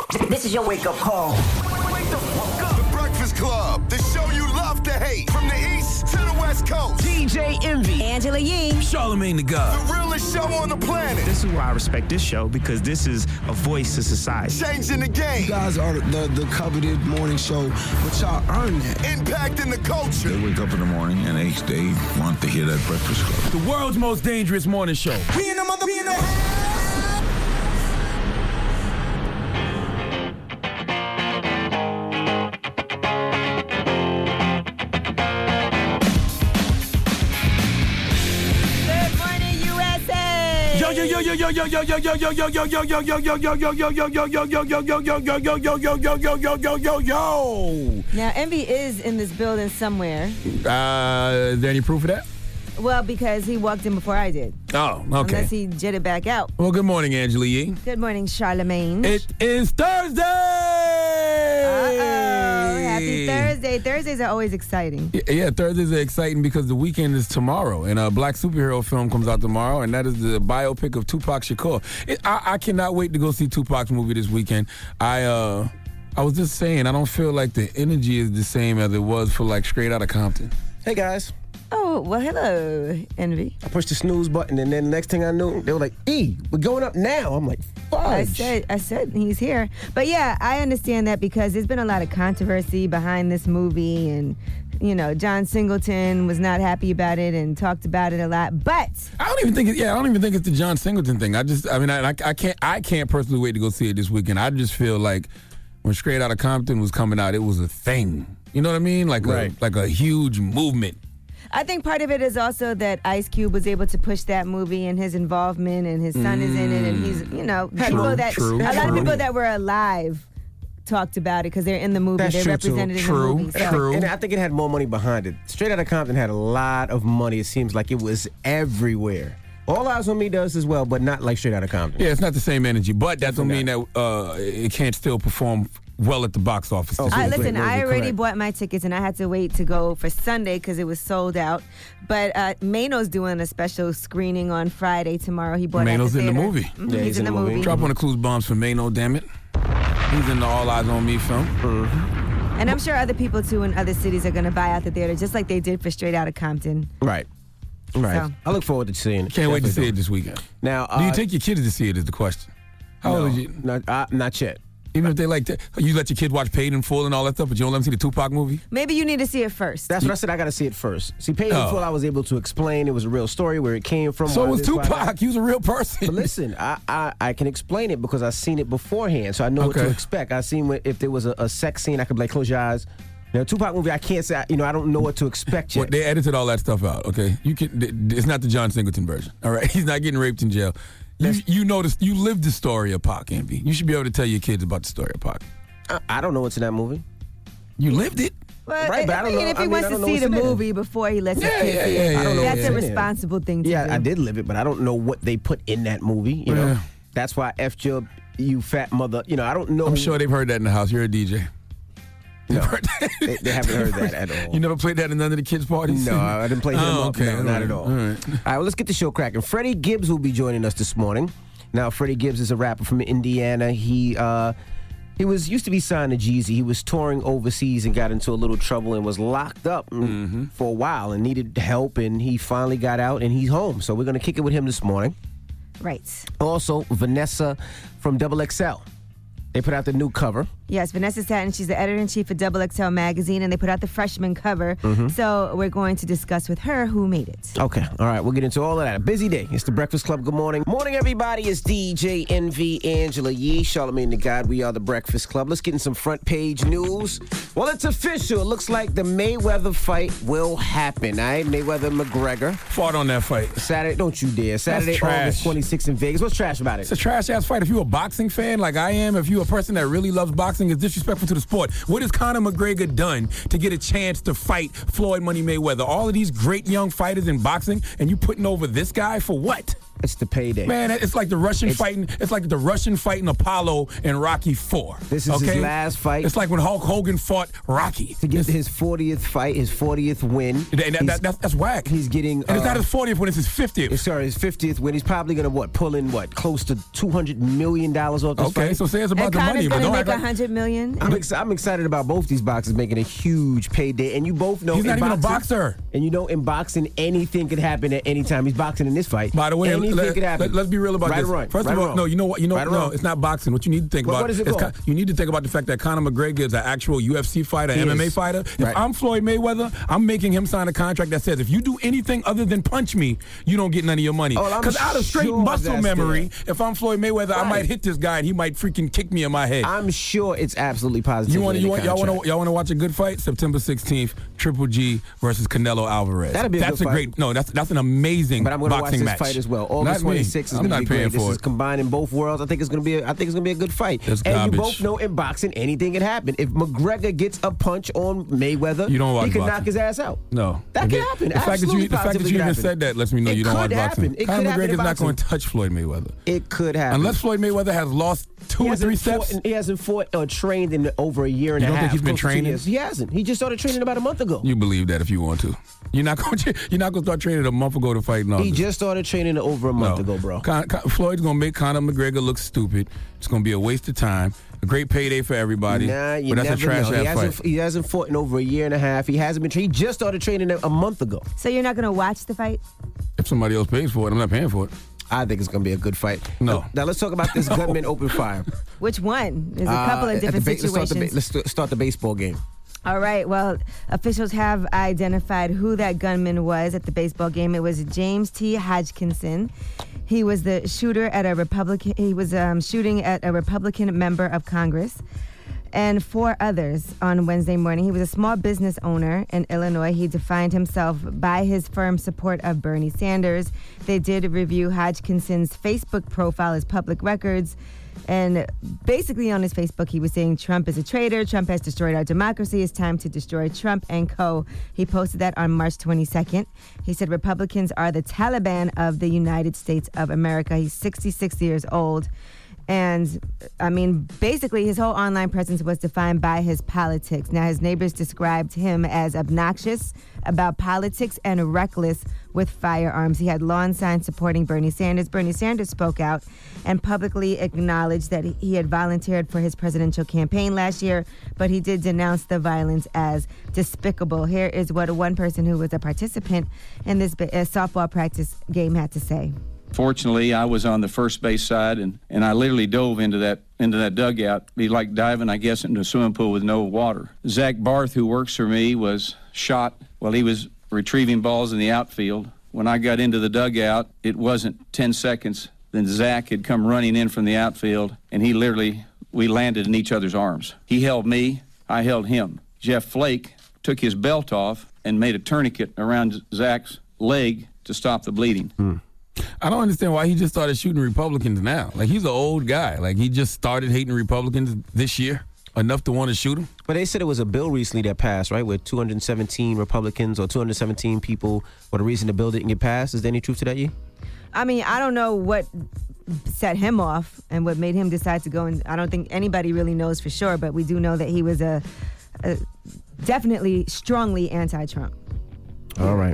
This is your wake-up call. Wake the fuck up. The Breakfast Club, the show you love to hate. From the East to the West Coast. DJ Envy. Angela Yee. Charlamagne the God. The realest show on the planet. This is why I respect this show, because this is a voice to society. Changing the game. You guys are the coveted morning show, but y'all earn that. Impacting the culture. They wake up in the morning and they want to hear that Breakfast Club. The world's most dangerous morning show. We in the mother, we in the... Now, Envy is in this building somewhere. Is there any proof of that? Well, because he walked in before I did. Oh, okay. Unless he jetted back out. Well, good morning, Angela Yee. Good morning, Charlamagne. It is Thursday! Uh-oh. Happy Thursday. Thursdays are always exciting. Yeah, Thursdays are exciting because the weekend is tomorrow, and a black superhero film comes out tomorrow, and that is the biopic of Tupac Shakur. I cannot wait to go see Tupac's movie this weekend. I was just saying, I don't feel like the energy is the same as it was for like Straight Outta Compton. Hey, guys. Oh, well, hello, Envy. I pushed the snooze button, and then the next thing I knew, they were like, E, we're going up now. I'm like, fudge. I said he's here. But yeah, I understand that because there's been a lot of controversy behind this movie, and you know, John Singleton was not happy about it and talked about it a lot. But I don't even think it's the John Singleton thing. I can't personally wait to go see it this weekend. I just feel like when Straight Outta Compton was coming out, it was a thing. You know what I mean? Like a huge movement. I think part of it is also that Ice Cube was able to push that movie and his involvement, and his son is in it, and he's, you know, a lot of people that were alive talked about it because they're in the movie. That's they're represented in the movie. So. And I think it had more money behind it. Straight Outta Compton had a lot of money. It seems like it was everywhere. All Eyes on Me does as well, but not like Straight Outta Compton. Yeah, it's not the same energy, but that don't mean that it can't still perform well at the box office. Listen, I already bought my tickets, and I had to wait to go for Sunday because it was sold out. But Mano's doing a special screening on Friday tomorrow. He bought Mano's at the in the theater. movie. Mm-hmm. Yeah, he's in the movie. Drop one of Clues bombs for Mano, damn it. He's in the All Eyes on Me film. Mm-hmm. And I'm sure other people, too, in other cities are going to buy out the theater, just like they did for Straight Outta Compton. Right. So. I look forward to seeing it. Can't wait to see it this weekend. Now, do you take your kids to see it is the question. How old are you? Not yet. Even if they like to, you let your kids watch Paid in Full and all that stuff, but you don't let them see the Tupac movie? Maybe you need to see it first. That's what I said. I got to see it first. See, Paid in Full, I was able to explain. It was a real story, where it came from. So was Tupac. He was a real person. But listen, I can explain it because I've seen it beforehand, so I know what to expect. I seen if there was a sex scene, I could be like, close your eyes. Now, Tupac movie, I can't say, I don't know what to expect yet. Well, they edited all that stuff out, okay? It's not the John Singleton version, all right? He's not getting raped in jail. You noticed, you lived the story of Pac, Envy. You should be able to tell your kids about the story of Pac. I don't know what's in that movie. You lived it. Well, right, but I don't know. If he wants to see the movie before he lets his kids see it, that's a responsible thing to do. Yeah, I did live it, but I don't know what they put in that movie. You know, that's why I F'd you fat mother. You know, I don't know. I'm sure they've heard that in the house. You're a DJ. No, they haven't heard that at all. You never played that in none of the kids' parties? No, I didn't play him up. Okay, no, not at all. All right, well, let's get the show cracking. Freddie Gibbs will be joining us this morning. Now, Freddie Gibbs is a rapper from Indiana. He used to be signed to Jeezy. He was touring overseas and got into a little trouble and was locked up for a while and needed help, and he finally got out, and he's home. So we're going to kick it with him this morning. Right. Also, Vanessa from XXL. They put out the new cover. Yes, Vanessa Satin. She's the editor-in-chief of XXL Magazine, and they put out the freshman cover. So we're going to discuss with her who made it. Okay. All right. We'll get into all of that. A busy day. It's the Breakfast Club. Good morning. Morning, everybody. It's DJ Envy, Angela Yee, Charlamagne the God. We are the Breakfast Club. Let's get in some front page news. Well, it's official. It looks like the Mayweather fight will happen. All right? Mayweather-McGregor. Fought on that fight. Saturday. Don't you dare. Saturday, August 26th in Vegas. What's trash about it? It's a trash-ass fight. If you're a boxing fan like I am, if you're a person that really loves boxing, it's disrespectful to the sport. What has Conor McGregor done to get a chance to fight Floyd Money Mayweather? All of these great young fighters in boxing, and you putting over this guy for what? It's the payday. Man, it's like the Russian fighting. It's like the Russian fighting Apollo in Rocky IV. This is his last fight. It's like when Hulk Hogan fought Rocky. To get his 40th fight, his 40th win. That's whack. He's getting... and it's not his 40th win, it's his 50th. Sorry, his 50th win. He's probably going to, pull in, close to $200 million off this fight? Okay, so say it's about the money, but don't make act like $100 million. I'm excited about both these boxers making a huge payday, and you both know he's not even boxing, a boxer. And you know, in boxing, anything could happen at any time. He's boxing in this fight. By the way, anything could happen. Let's be real about right this. Or First right of all, no, you know what? No, it's not boxing. What you need to think about what is it called? You need to think about the fact that Conor McGregor is an actual UFC fighter, MMA fighter. If I'm Floyd Mayweather, I'm making him sign a contract that says if you do anything other than punch me, you don't get none of your money. Because out of straight muscle memory, if I'm Floyd Mayweather, I might hit this guy and he might freaking kick me in my head. I'm sure it's absolutely positive. Y'all want to watch a good fight? September 16th, Triple G versus Canelo Alvarez. That'd be that's a good great. fight. No, that's an amazing but I'm going to watch this match. fight as well. August 26th is going to be great. This is combining both worlds. I think it's going to be a good fight. It's and garbage. You both know in boxing anything can happen. If McGregor gets a punch on Mayweather, you don't watch he can boxing. knock his ass out. No, that can happen. The fact that you even said that lets me know you don't watch boxing. Conor McGregor's not going to touch Floyd Mayweather. It could happen unless Floyd Mayweather has lost 2 or 3 steps. He hasn't fought or trained in over a year and a half. You don't think he's been training? He hasn't. He just started training about a month ago. You believe that if you want to. You're not going to start training a month ago to fight. No, he just started training over a month ago, bro. Floyd's going to make Conor McGregor look stupid. It's going to be a waste of time. A great payday for everybody. You but that's never a trash know. ass fight. He hasn't fought in over a year and a half. He hasn't been training. He just started training a month ago. So you're not going to watch the fight? If somebody else pays for it, I'm not paying for it. I think it's going to be a good fight. No. Now let's talk about this gunman open fire. Which one? There's a couple of different situations. Let's start the baseball game. All right. Well, officials have identified who that gunman was at the baseball game. It was James T. Hodgkinson. He was the shooter at a Republican. He was shooting at a Republican member of Congress and 4 others on Wednesday morning. He was a small business owner in Illinois. He defined himself by his firm support of Bernie Sanders. They did review Hodgkinson's Facebook profile as public records. And basically on his Facebook, he was saying Trump is a traitor. Trump has destroyed our democracy. It's time to destroy Trump and co. He posted that on March 22nd. He said Republicans are the Taliban of the United States of America. He's 66 years old. And, I mean, basically his whole online presence was defined by his politics. Now, his neighbors described him as obnoxious about politics and reckless with firearms. He had lawn signs supporting Bernie Sanders. Bernie Sanders spoke out and publicly acknowledged that he had volunteered for his presidential campaign last year, but he did denounce the violence as despicable. Here is what one person who was a participant in this softball practice game had to say. Fortunately, I was on the first base side, and I literally dove into that dugout. It'd be like diving, I guess, into a swimming pool with no water. Zach Barth, who works for me, was shot while he was retrieving balls in the outfield. When I got into the dugout, it wasn't 10 seconds. Then Zach had come running in from the outfield, and we landed in each other's arms. He held me, I held him. Jeff Flake took his belt off and made a tourniquet around Zach's leg to stop the bleeding. I don't understand why he just started shooting Republicans now. Like, he's an old guy. Like, he just started hating Republicans this year enough to want to shoot him. But they said it was a bill recently that passed, right, with 217 Republicans or 217 people for the reason the bill didn't get passed. Is there any truth to that, Yee? I mean, I don't know what set him off and what made him decide to go, and I don't think anybody really knows for sure, but we do know that he was a definitely strongly anti-Trump. All right.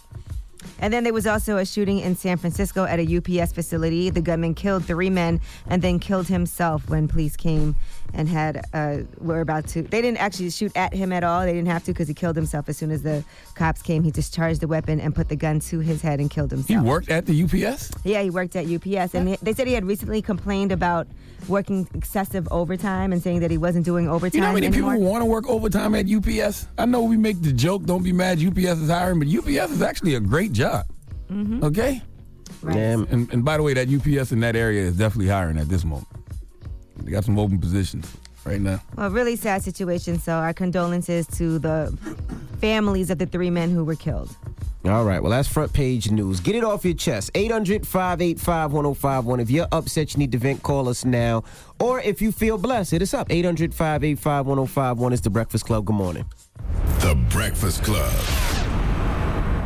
And then there was also a shooting in San Francisco at a UPS facility. The gunman killed 3 men and then killed himself when police came and were about to. They didn't actually shoot at him at all. They didn't have to because he killed himself. As soon as the cops came, he discharged the weapon and put the gun to his head and killed himself. He worked at the UPS? Yeah, he worked at UPS. And they said he had recently complained about working excessive overtime and saying that he wasn't doing overtime. You know how many anymore? people want to work overtime at UPS? I know we make the joke, don't be mad, UPS is hiring, but UPS is actually a great job. Mm-hmm. Okay? Right. And by the way, that UPS in that area is definitely hiring at this moment. They got some open positions right now. Well, really sad situation. So our condolences to the families of the 3 men who were killed. All right, well, that's front page news. Get it off your chest. 800-585-1051. If you're upset, you need to vent, call us now. Or if you feel blessed, hit us up. 800-585-1051 is The Breakfast Club. Good morning. The Breakfast Club.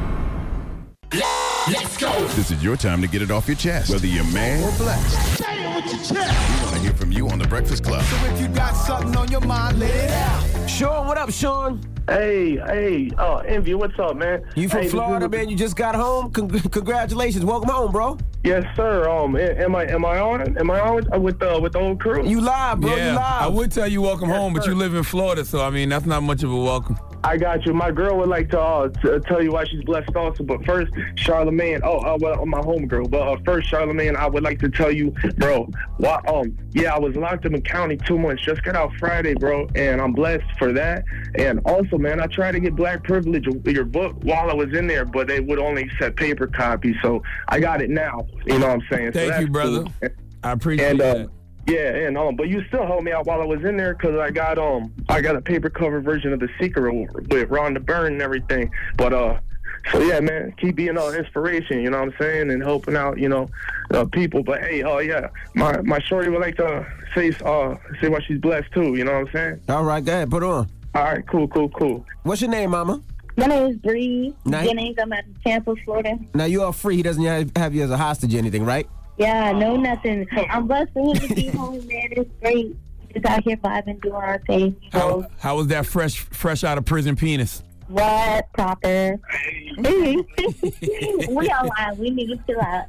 Let's go. This is your time to get it off your chest, whether you're mad or blessed. with your chest. We want to hear from you on The Breakfast Club. So if you got something on your mind, let it out. Sean, what up, Sean? Hey, Envy, what's up, man? You from Florida, man? You just got home? Congratulations. Welcome home, bro. Yes, sir. Am I on? Am I on with the old crew? You live, bro. Yeah, you live. I would tell you welcome home, but you live in Florida, so, I mean, that's not much of a welcome. I got you. My girl would like to tell you why she's blessed also. But first, Charlamagne. Well, my homegirl. But first, Charlamagne, I would like to tell you, bro. I was locked up in county 2 months. Just got out Friday, bro, and I'm blessed for that. And also, man, I tried to get Black Privilege, your book, while I was in there, but they would only accept paper copies. So I got it now. You know what I'm saying? Thank you, brother. Cool. I appreciate that. Yeah, and but you still helped me out while I was in there because I got a paper cover version of The Secret with Rhonda Byrne and everything. But so yeah, man, keep being an inspiration. You know what I'm saying, and helping out, people. But hey, my shorty would like to say why she's blessed too. You know what I'm saying? All right, go ahead, put on. All right, cool. What's your name, Mama? My name is Bree. Jennings. I'm out of Tampa, Florida. Now you are free. He doesn't have you as a hostage or anything, right? Yeah, no, nothing. I'm blessed for him to be home, man. It's great. Just out here vibing, doing our thing. So. How was that fresh out of prison penis? What? Proper. We all lying. We need to chill out.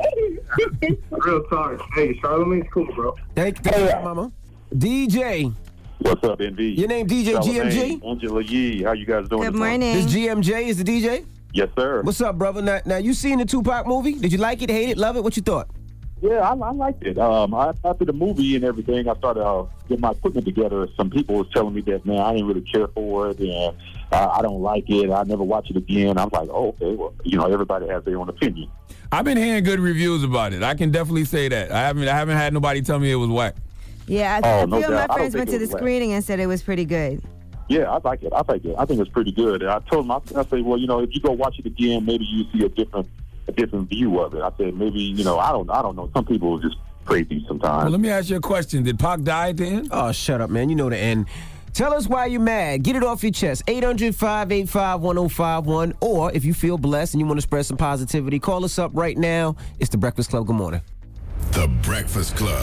Real talk. Hey, Charlamagne's cool, bro. Thank you, Mama. DJ. What's up, NV? Your name DJ GMG? Angela Yee. How you guys doing? Good morning. This GMJ is the DJ? Yes, sir. What's up, brother? Now you seen the Tupac movie? Did you like it, hate it, love it? What you thought? Yeah, I liked it. After the movie and everything, I started getting my equipment together. Some people was telling me that, man, I didn't really care for it, and I don't like it. I never watch it again. I'm like, oh, okay, well, everybody has their own opinion. I've been hearing good reviews about it. I can definitely say that. I haven't had nobody tell me it was whack. Yeah, I feel my friends went to the screening and said it was pretty good. Yeah, I like it. I think it's pretty good. And I told him, I said, well, if you go watch it again, maybe you see a different view of it. I said, maybe, I don't know. Some people are just crazy sometimes. Well, let me ask you a question. Did Pac die at the end? Oh, shut up, man. You know the end. Tell us why you're mad. Get it off your chest. 800-585-1051. Or if you feel blessed and you want to spread some positivity, call us up right now. It's The Breakfast Club. Good morning. The Breakfast Club.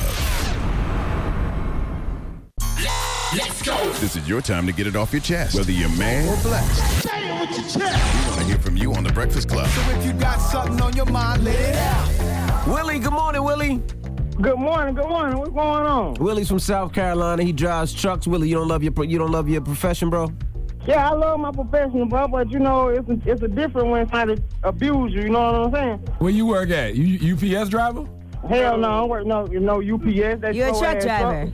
Let's go. This is your time to get it off your chest, whether you're mad or blessed. Say it with your chest. We want to hear from you on The Breakfast Club. So if you got something on your mind, let it out. Willie, good morning, Willie. Good morning. What's going on? Willie's from South Carolina. He drives trucks. Willie, you don't love your profession, bro? Yeah, I love my profession, bro, but it's a different when somebody abuse you. You know what I'm saying? Where you work at? You UPS driver? Hell no, I don't work no UPS. You're a truck driver.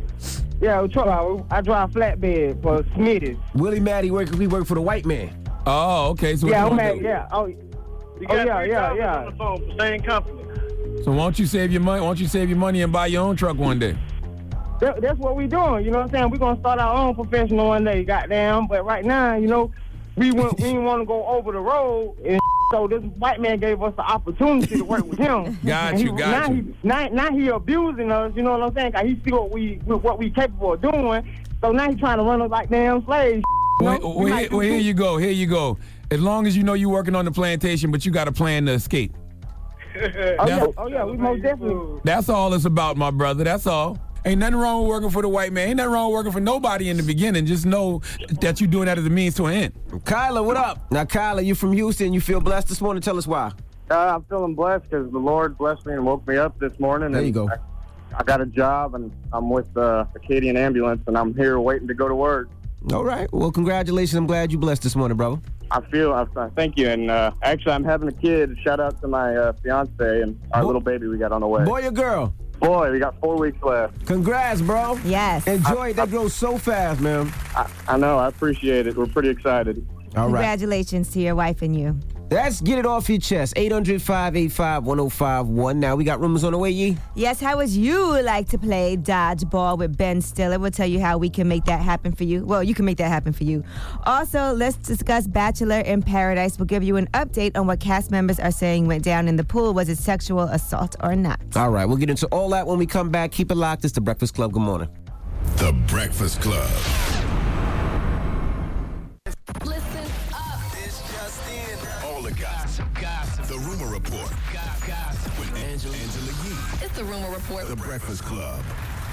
I drive flatbed for Smitty's. Willie Maddie we work for the white man. Oh, okay. So yeah, I'm mad. Yeah. On the phone for same company. So why don't you save your money? Why don't you save your money and buy your own truck one day? That's what we doing. You know what I'm saying? We're gonna start our own professional one day, goddamn. But right now, we didn't want to go over the road, and so this white man gave us the opportunity to work with him. Got you. Now he abusing us. You know what I'm saying? 'Cause he see what we capable of doing. So now he trying to run us like damn slaves. Well, here you go. As long as you know you're working on the plantation, but you got a plan to escape. Oh yeah, we most definitely. That's all it's about, my brother. That's all. Ain't nothing wrong with working for the white man. Ain't nothing wrong with working for nobody in the beginning. Just know that you're doing that as a means to an end. Kyla, what up? Now, Kyla, you from Houston. You feel blessed this morning. Tell us why. I'm feeling blessed because the Lord blessed me and woke me up this morning. There you go. I got a job, and I'm with Acadian Ambulance, and I'm here waiting to go to work. All right. Well, congratulations. I'm glad you blessed this morning, brother. Thank you. And actually, I'm having a kid. Shout out to my fiance and our little baby we got on the way. Boy or girl? Boy, we got 4 weeks left. Congrats, bro. Yes. Enjoy it. That grows so fast, man. I know. I appreciate it. We're pretty excited. All right. Congratulations to your wife and you. Let's get it off your chest. 800-585-1051. Now, we got rumors on the way, Yee. Yes, how would you like to play dodgeball with Ben Stiller? We'll tell you how we can make that happen for you. Well, you can make that happen for you. Also, let's discuss Bachelor in Paradise. We'll give you an update on what cast members are saying went down in the pool. Was it sexual assault or not? All right, we'll get into all that when we come back. Keep it locked. It's The Breakfast Club. Good morning. The Breakfast Club. The Rumor Report. With Angela Yee. It's The Rumor Report. The Breakfast Club.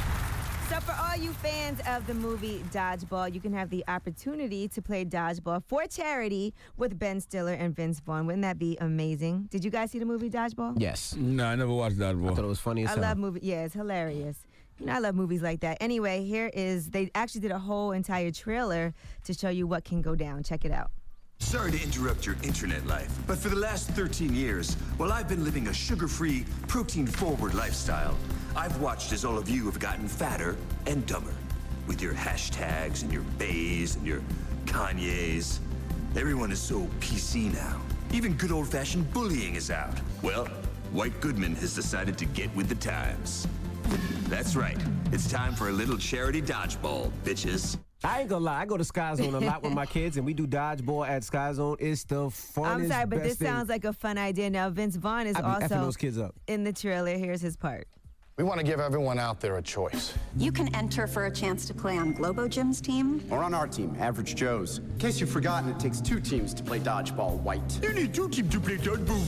So for all you fans of the movie Dodgeball, you can have the opportunity to play Dodgeball for charity with Ben Stiller and Vince Vaughn. Wouldn't that be amazing? Did you guys see the movie Dodgeball? Yes. No, I never watched Dodgeball. I thought it was funny as hell. I love movies. Yeah, it's hilarious. You know, I love movies like that. Anyway, they actually did a whole entire trailer to show you what can go down. Check it out. Sorry to interrupt your internet life, but for the last 13 years, while I've been living a sugar-free, protein-forward lifestyle, I've watched as all of you have gotten fatter and dumber. With your hashtags and your bays and your Kanyes. Everyone is so PC now. Even good old-fashioned bullying is out. Well, White Goodman has decided to get with the times. That's right. It's time for a little charity dodgeball, bitches. I ain't gonna lie, I go to Sky Zone a lot with my kids, and we do dodgeball at Sky Zone. It's the funnest. I'm sorry, but this thing. sounds like a fun idea. Now, Vince Vaughn is I be effing also those kids up. in the trailer. Here's his part. We want to give everyone out there a choice. You can enter for a chance to play on Globo Gym's team. Or on our team, Average Joe's. In case you've forgotten, it takes 2 teams to play dodgeball white. You need 2 teams to play dodgeball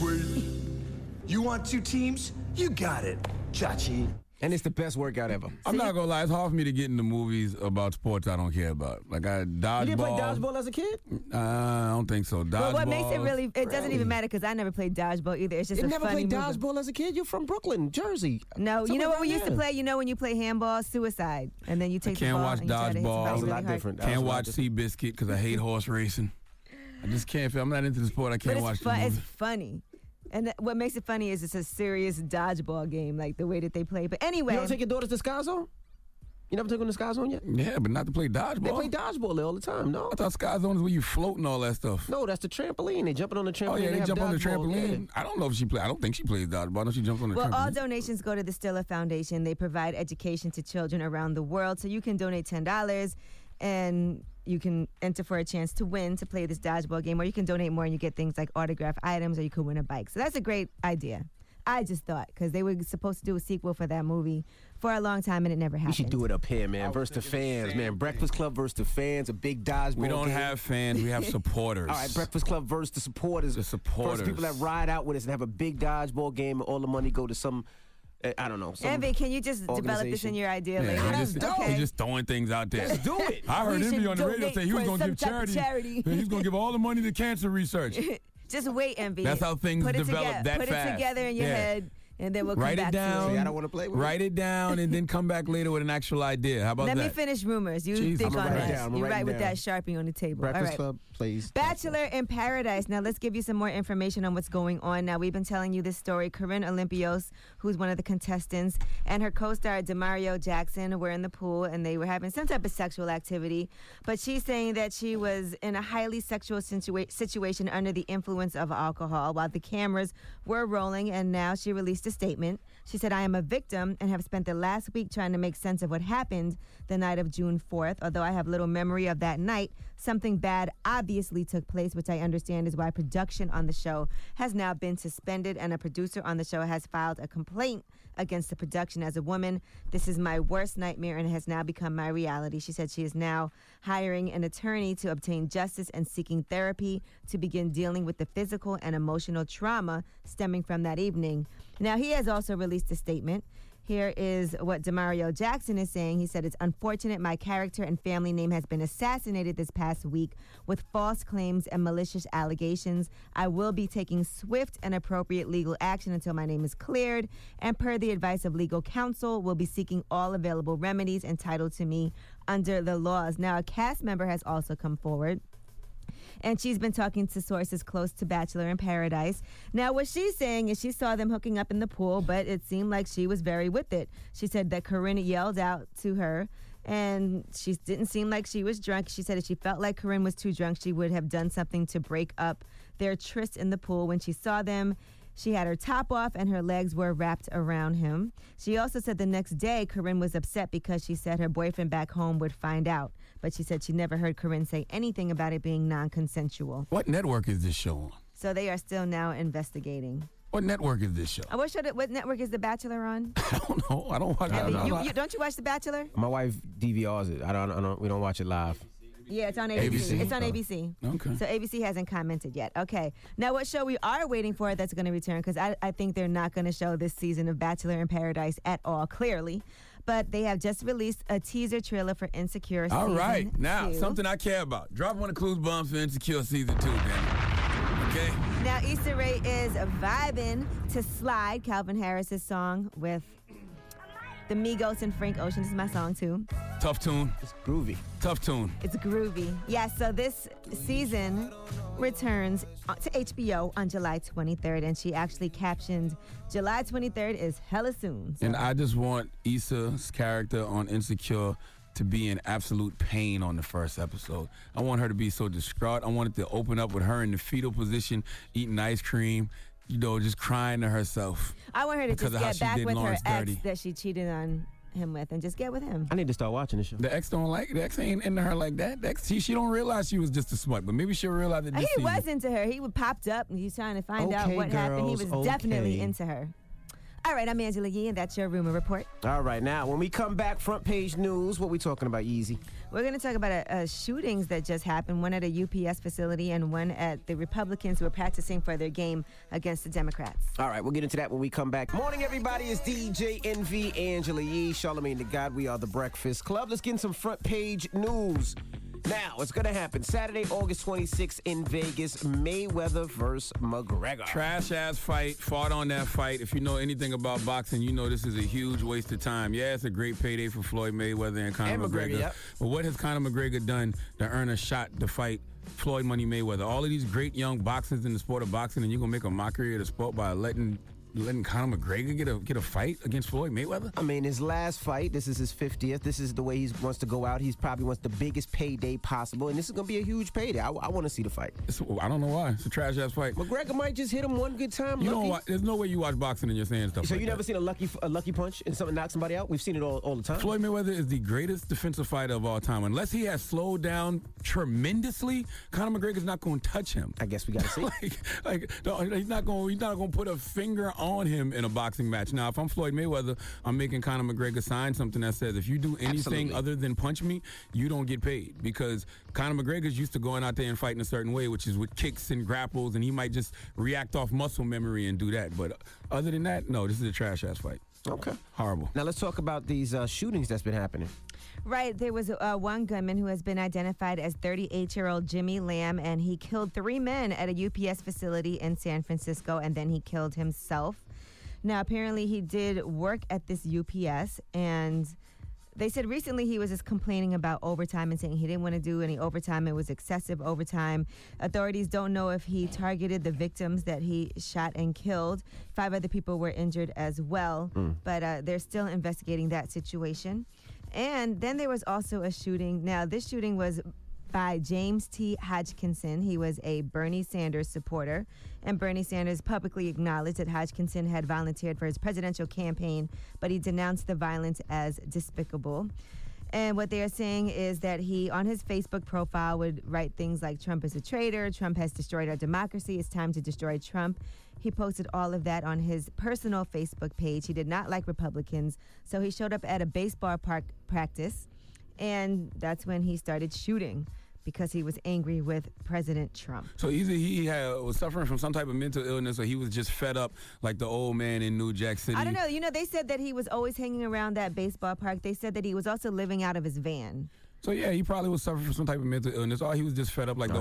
white. You want 2 teams? You got it, Chachi. And it's the best workout ever. I'm not gonna lie, it's hard for me to get into movies about sports I don't care about. Like dodgeball. You didn't play dodgeball as a kid? I don't think so. Dodgeball. Well, what makes it doesn't even matter because I never played dodgeball either. It's just You a never funny played movie. dodgeball as a kid? You're from Brooklyn, Jersey. No, you know what we used to play? You know when you play handball? Suicide. And then you take the Can't ball watch and you try to hit dodgeball. somebody That was a really lot hard. different. Can't watch Seabiscuit because I hate horse racing. I just can't. I'm not into the sport. I can't But watch the movie. it's funny. And what makes it funny is it's a serious dodgeball game, like the way that they play. But anyway. You don't take your daughters to Sky Zone? You never took them to Sky Zone yet? Yeah, but not to play dodgeball. They play dodgeball there all the time, no? I thought Sky Zone is where you float and all that stuff. No, that's the trampoline. They jumping on the trampoline. Oh, yeah, they have jump on the dodgeball. trampoline. Yeah. I don't know if she plays. I don't think she plays dodgeball. I know she jumps on the Well, trampoline. all donations go to the Stiller Foundation. They provide education to children around the world. So you can donate $10 and you can enter for a chance to win to play this dodgeball game, or you can donate more and you get things like autographed items, or you could win a bike. So that's a great idea. I just thought, because they were supposed to do a sequel for that movie for a long time and it never We happened. should do it up here, man. Versus the fans, man. Breakfast Club versus the fans. A big dodgeball We don't game. have fans. We have supporters. All right, Breakfast Club versus the supporters. The supporters. Versus people that ride out with us and have a big dodgeball game, and all the money go to some, I don't know. Some Envy, can you just develop this organization. in your idea later? He's just throwing things out there. Let's do it. I heard We Envy should on the radio donate say he was for going to give some type of charity. charity. He's going to give all the money to cancer research. Just wait, Envy. That's how things Put it develop together. that Put fast. it together in your head, and then we'll Write come it back down. to it. I don't want to play with Write it down and then come back later with an actual idea. How about Let that? me finish rumors. You Jeez, think I'ma on write it that. down. I'ma You write write it with down. that Sharpie on the table. Breakfast All right. Club, please. Bachelor in Paradise. Now let's give you some more information on what's going on. Now we've been telling you this story. Corinne Olympios, who's one of the contestants, and her co-star Demario Jackson were in the pool and they were having some type of sexual activity. But she's saying that she was in a highly sexual situation under the influence of alcohol while the cameras were rolling, and now she released a statement. She said, "I am a victim and have spent the last week trying to make sense of what happened the night of June 4th. Although I have little memory of that night, something bad obviously took place, which I understand is why production on the show has now been suspended, and a producer on the show has filed a complaint against the production. As a woman, this is my worst nightmare and has now become my reality." She said she is now hiring an attorney to obtain justice and seeking therapy to begin dealing with the physical and emotional trauma stemming from that evening. Now, he has also released a statement. Here is what Demario Jackson is saying. He said, "It's unfortunate my character and family name has been assassinated this past week with false claims and malicious allegations. I will be taking swift and appropriate legal action until my name is cleared, and per the advice of legal counsel, will be seeking all available remedies entitled to me under the laws." Now, a cast member has also come forward, and she's been talking to sources close to Bachelor in Paradise. Now, what she's saying is she saw them hooking up in the pool, but it seemed like she was very with it. She said that Corinne yelled out to her, and she didn't seem like she was drunk. She said if she felt like Corinne was too drunk, she would have done something to break up their tryst in the pool. When she saw them, she had her top off and her legs were wrapped around him. She also said the next day Corinne was upset because she said her boyfriend back home would find out. But she said she never heard Corinne say anything about it being non-consensual. What network is this show on? So they are still now investigating. What network is this show? What network is The Bachelor on? I don't know. I don't watch Don't you watch The Bachelor? My wife DVRs it. We don't watch it live. Yeah, it's on ABC. It's on ABC. Okay. So ABC hasn't commented yet. Okay. Now, what show we are waiting for that's going to return, because I think they're not going to show this season of Bachelor in Paradise at all, clearly. But they have just released a teaser trailer for Insecure All Season right. Now, 2. something I care about. Drop one of Clues Bums for Insecure Season 2, damn it. Okay? Now, Issa Rae is vibing to Slide, Calvin Harris's song with the Migos and Frank Ocean. This is my song, too. Tough tune. It's groovy. Tough tune. It's groovy. Yeah, so this season returns to HBO on July 23rd, and she actually captioned, July 23rd is hella soon. So. And I just want Issa's character on Insecure to be in absolute pain on the first episode. I want her to be so distraught. I want it to open up with her in the fetal position, eating ice cream, just crying to herself. I want her to just get back with her ex that she cheated on him with and just get with him. I need to start watching the show. The ex ain't into her like that. The ex, she don't realize she was just a smut, but maybe she'll realize that this He was into her. He popped up and he was trying to find out what happened. He was definitely into her. All right, I'm Angela Yee, and that's your Rumor Report. All right, now, when we come back, front page news, what we talking about, Yeezy? We're going to talk about shootings that just happened, one at a UPS facility and one at the Republicans who are practicing for their game against the Democrats. All right, we'll get into that when we come back. Morning, everybody. It's DJ NV, Angela Yee, Charlamagne the God. We are the Breakfast Club. Let's get in some front page news. Now, it's going to happen Saturday, August 26th in Vegas, Mayweather versus McGregor. Trash-ass fight, fought on that fight. If you know anything about boxing, you know this is a huge waste of time. Yeah, it's a great payday for Floyd Mayweather and Conor McGregor. Yep. But what has Conor McGregor done to earn a shot to fight Floyd Money Mayweather? All of these great young boxers in the sport of boxing, and you're going to make a mockery of the sport by letting Conor McGregor get a fight against Floyd Mayweather? I mean, his last fight, this is his 50th. This is the way he wants to go out. He's probably wants the biggest payday possible, and this is going to be a huge payday. I want to see the fight. I don't know why. It's a trash-ass fight. McGregor might just hit him one good time. There's no way you watch boxing and you're saying stuff So like you never that. seen a lucky punch and something knock somebody out? We've seen it all the time. Floyd Mayweather is the greatest defensive fighter of all time. Unless he has slowed down tremendously, Conor McGregor's not going to touch him. I guess we got to see. He's not going to put a finger on him in a boxing match. Now, if I'm Floyd Mayweather, I'm making Conor McGregor sign something that says, if you do anything other than punch me, you don't get paid. Because Conor McGregor's used to going out there and fighting a certain way, which is with kicks and grapples, and he might just react off muscle memory and do that. But other than that, no, this is a trash-ass fight. Okay. Horrible. Now, let's talk about these shootings that's been happening. Right. There was one gunman who has been identified as 38-year-old Jimmy Lamb, and he killed 3 men at a UPS facility in San Francisco, and then he killed himself. Now, apparently he did work at this UPS, and they said recently he was just complaining about overtime and saying he didn't want to do any overtime. It was excessive overtime. Authorities don't know if he targeted the victims that he shot and killed. 5 other people were injured as well, but they're still investigating that situation. And then there was also a shooting. Now, this shooting was by James T. Hodgkinson. He was a Bernie Sanders supporter, and Bernie Sanders publicly acknowledged that Hodgkinson had volunteered for his presidential campaign, but he denounced the violence as despicable. And what they are saying is that he, on his Facebook profile, would write things like, Trump is a traitor, Trump has destroyed our democracy, it's time to destroy Trump. He posted all of that on his personal Facebook page. He did not like Republicans, so he showed up at a baseball park practice, and that's when he started shooting, because he was angry with President Trump. So either he was suffering from some type of mental illness, or he was just fed up like the old man in New Jack City. I don't know. You know, they said that he was always hanging around that baseball park. They said that he was also living out of his van. So yeah, he probably was suffering from some type of mental illness, or he was just fed up like the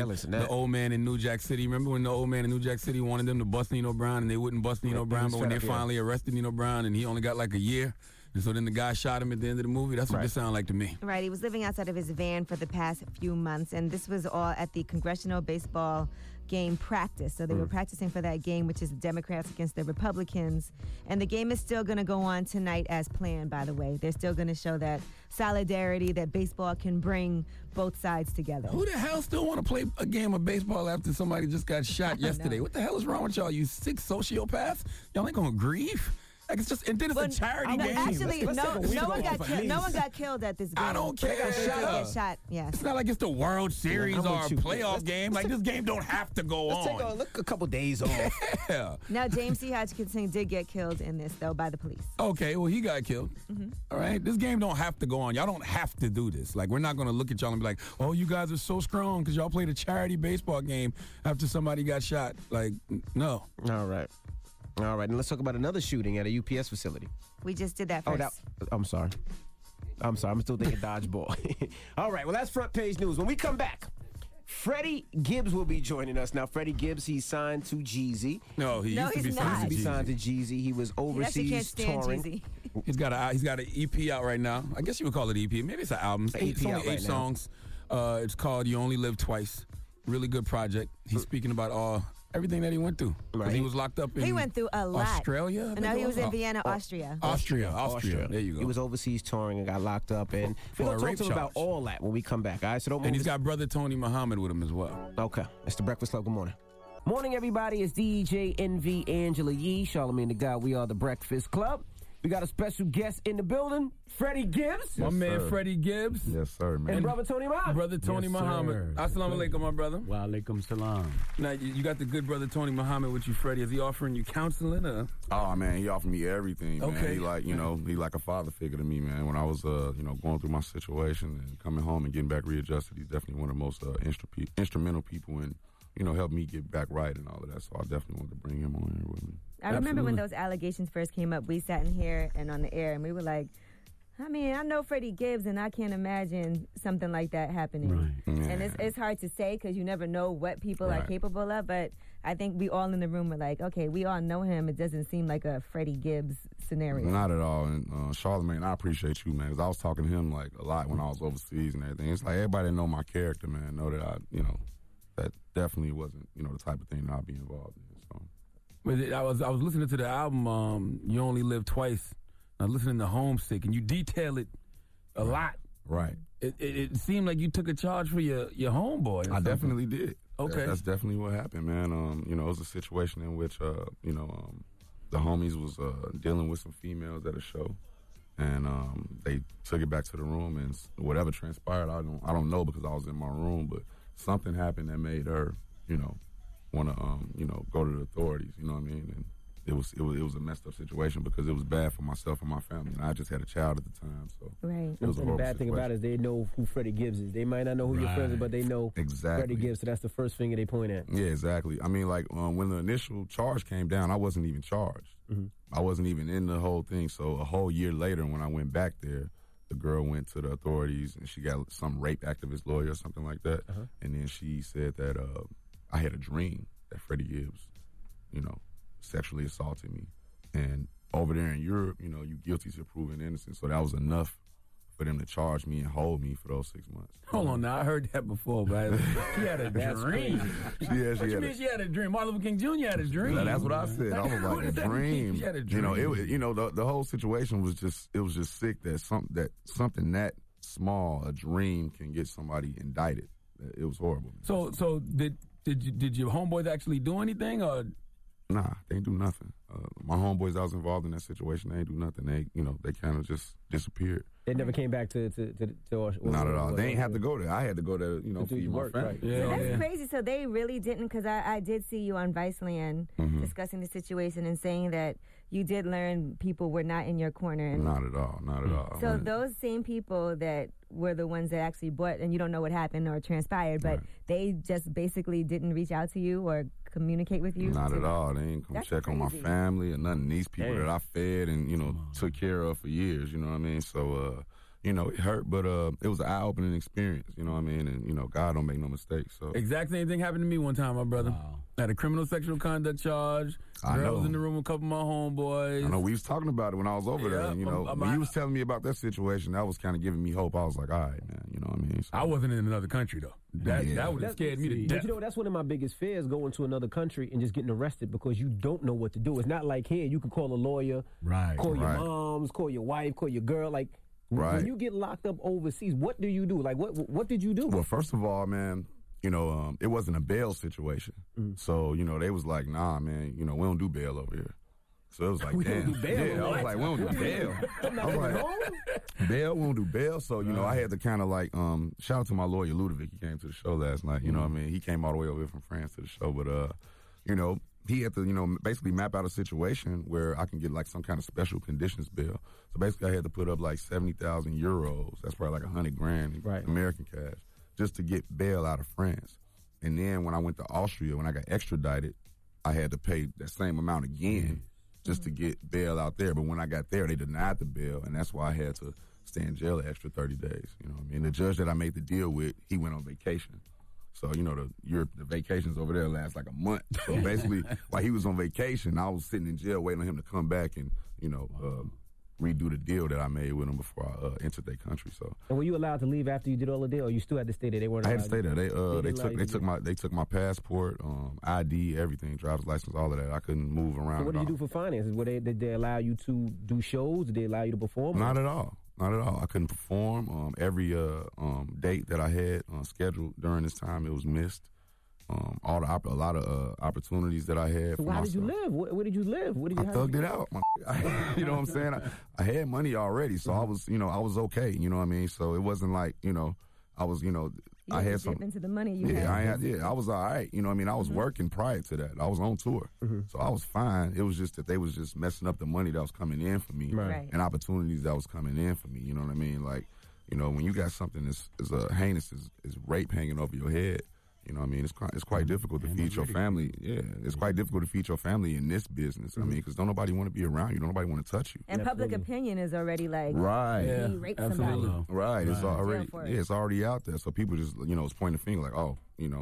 old man in New Jack City. Remember when the old man in New Jack City wanted them to bust Nino Brown, and they wouldn't bust Nino Brown, but when they finally arrested Nino Brown, and he only got like a year, and so then the guy shot him at the end of the movie. That's what this sounded like to me. Right, he was living outside of his van for the past few months, and this was all at the Congressional Baseball game practice. So they were practicing for that game, which is the Democrats against the Republicans. And the game is still going to go on tonight as planned, by the way. They're still going to show that solidarity that baseball can bring both sides together. Who the hell still want to play a game of baseball after somebody just got shot yesterday? What the hell is wrong with y'all, you sick sociopaths? Y'all ain't going to grieve? Like it's just, and then it's a charity game. Actually, no one got killed at this game. I don't care. They got shot. Yes. It's not like it's the World Series or a playoff game. Like this game don't have to go on. Let's take a couple days off. Yeah. Now James C. Hodgkinson did get killed in this though by the police. Okay, well he got killed. All right, this game don't have to go on. Y'all don't have to do this. Like we're not gonna look at y'all and be like, oh, you guys are so strong because y'all played a charity baseball game after somebody got shot. Like, no. All right, and let's talk about another shooting at a UPS facility. We just did that first. I'm sorry. I'm still thinking dodgeball. All right, well, that's front page news. When we come back, Freddie Gibbs will be joining us. Now, Freddie Gibbs, he's signed to Jeezy. No, he used to be signed to Jeezy. He was overseas touring. He's got an EP out right now. I guess you would call it EP. Maybe it's an album. It's only 8 songs. It's called You Only Live Twice. Really good project. He's speaking about everything that he went through. Right. He was locked up in He went through a lot. Australia? No, he was in Vienna, Austria. Austria. There you go. He was overseas touring and got locked up. And we're going to talk to him about all that when we come back. All right, so don't move. And he's got brother Tony Muhammad with him as well. Okay. It's the Breakfast Club. Good morning. Morning, everybody. It's DJ NV Angela Yee, Charlamagne the God. We are the Breakfast Club. We got a special guest in the building, Freddie Gibbs. My man, Freddie Gibbs. Yes, sir, man. And brother Tony Muhammad. Brother Tony Muhammad. Assalamu alaikum, my brother. Wa alaikum salam. Now, you got the good brother Tony Muhammad with you, Freddie. Is he offering you counseling? Or? Oh, man, he offered me everything, man. Okay. He like a father figure to me, man. When I was, going through my situation and coming home and getting back readjusted, he's definitely one of the most instrumental people in, helped me get back right and all of that. So I definitely wanted to bring him on here with me. I remember when those allegations first came up, we sat in here and on the air, and we were like, I mean, I know Freddie Gibbs, and I can't imagine something like that happening. Right. Yeah. And it's hard to say because you never know what people are capable of, but I think we all in the room were like, okay, we all know him. It doesn't seem like a Freddie Gibbs scenario. Not at all. And Charlamagne, I appreciate you, man, because I was talking to him like a lot when I was overseas and everything. It's like everybody that know my character, man, know that that definitely wasn't, the type of thing that I'd be involved in. So. But I was listening to the album You Only Live Twice. I was listening to Homesick, and you detail it a lot. Right. It seemed like you took a charge for your homeboy. I definitely did. Okay. That's definitely what happened, man. It was a situation in which, the homies was dealing with some females at a show, and they took it back to the room, and whatever transpired, I don't know because I was in my room, but something happened that made her, want to, go to the authorities, you know what I mean? And it was a messed up situation because it was bad for myself and my family, and I just had a child at the time, so right. It was a horrible bad thing about it is they know who Freddie Gibbs is. They might not know who your friends are, but they know exactly Freddie Gibbs, so that's the first finger they point at. Yeah, exactly. I mean, like when the initial charge came down, I wasn't even charged. Mm-hmm. I wasn't even in the whole thing. So a whole year later, when I went back there, the girl went to the authorities and she got some rape activist lawyer or something like that, and then she said that I had a dream that Freddie Gibbs, sexually assaulted me. And over there in Europe, you're guilty till proven innocent. So that was enough for them to charge me and hold me for those 6 months. Hold on now. I heard that before, but she had a dream. She had a dream? Martin Luther King Jr. had a dream. That's what I said. I was like, a dream. She had a dream. The whole situation was just sick that something that small, a dream, can get somebody indicted. It was horrible. So did your homeboys actually do anything, or? Nah, they didn't do nothing. My homeboys I was involved in that situation, they didn't do nothing. They kind of just disappeared. They never came back to Not at all. They ain't have to go there. I had to go there, feed my family. Right. Yeah. So that's crazy. So they really didn't, because I did see you on Viceland discussing the situation and saying that you did learn people were not in your corner. Not at all. Not at all. So those same people that were the ones that actually bought, and you don't know what happened or transpired, but they just basically didn't reach out to you or communicate with you? Not at all. They ain't come check on my family or nothing. These people that I fed and, took care of for years, you know what I mean? So, it hurt, but it was an eye-opening experience, you know what I mean? And, God don't make no mistakes. So exact same thing happened to me one time, my brother. Wow. I had a criminal sexual conduct charge. I was in the room with a couple of my homeboys. I know. We was talking about it when I was over there. And, when you was telling me about that situation, that was kind of giving me hope. I was like, all right, man, you know what I mean? So, I wasn't in another country, though. That would have scared me to death. But that's one of my biggest fears, going to another country and just getting arrested because you don't know what to do. It's not like here, you can call a lawyer, call your moms, call your wife, call your girl. Like, when you get locked up overseas, what do you do? Like, what did you do? Well, first of all, man, it wasn't a bail situation. So, they was like, nah, man, we don't do bail over here. So it was like, We damn. don't do bail. Yeah, I was like, we don't do bail. I was like, bail, we don't do bail. So, you know, I had to kind of like, shout out to my lawyer, Ludovic. He came to the show last night. You know what I mean? He came all the way over here from France to the show. But, you know, he had to, you know, basically map out a situation where I can get like some kind of special conditions bail. So basically I had to put up like 70,000 euros. That's probably like $100,000 Right. American cash just to get bail out of France. And then when I went to Austria, when I got extradited, I had to pay that same amount again just to get bail out there. But when I got there, they denied the bail, and that's why I had to stay in jail an extra 30 days. You know what I mean? The judge that I made the deal with, he went on vacation. So, you know, the vacations over there last like a month. So basically, while he was on vacation, I was sitting in jail waiting on him to come back and, you know, redo the deal that I made with him before I entered their country. So. And were you allowed to leave after you did all the deal, or you still had to stay there? They weren't. I had to stay there. They They took my passport, ID, everything, driver's license, all of that. I couldn't move around. So what did you do for finances? Did they allow you to do shows? Did they allow you to perform? Not at all. Not at all. I couldn't perform. Every date that I had scheduled during this time, it was missed. A lot of opportunities that I had. So how did you live? Where did you live? I thugged it out. You know what I'm saying? I had money already, so I was, I was okay. You know what I mean? So it wasn't like, I was, I had some into the money you had. I was all right. You know what I mean? I was working prior to that. I was on tour. So I was fine. It was just that they was just messing up the money that was coming in for me and opportunities that was coming in for me. You know what I mean? Like, when you got something as heinous as rape hanging over your head, you know what I mean? It's quite difficult to feed your family. Yeah, it's quite difficult to feed your family in this business. I mean, because don't nobody want to be around you. Don't nobody want to touch you. And public opinion is already like, right. He raped somebody. Right. It's already it's already out there. So people just, it's pointing the finger like, oh,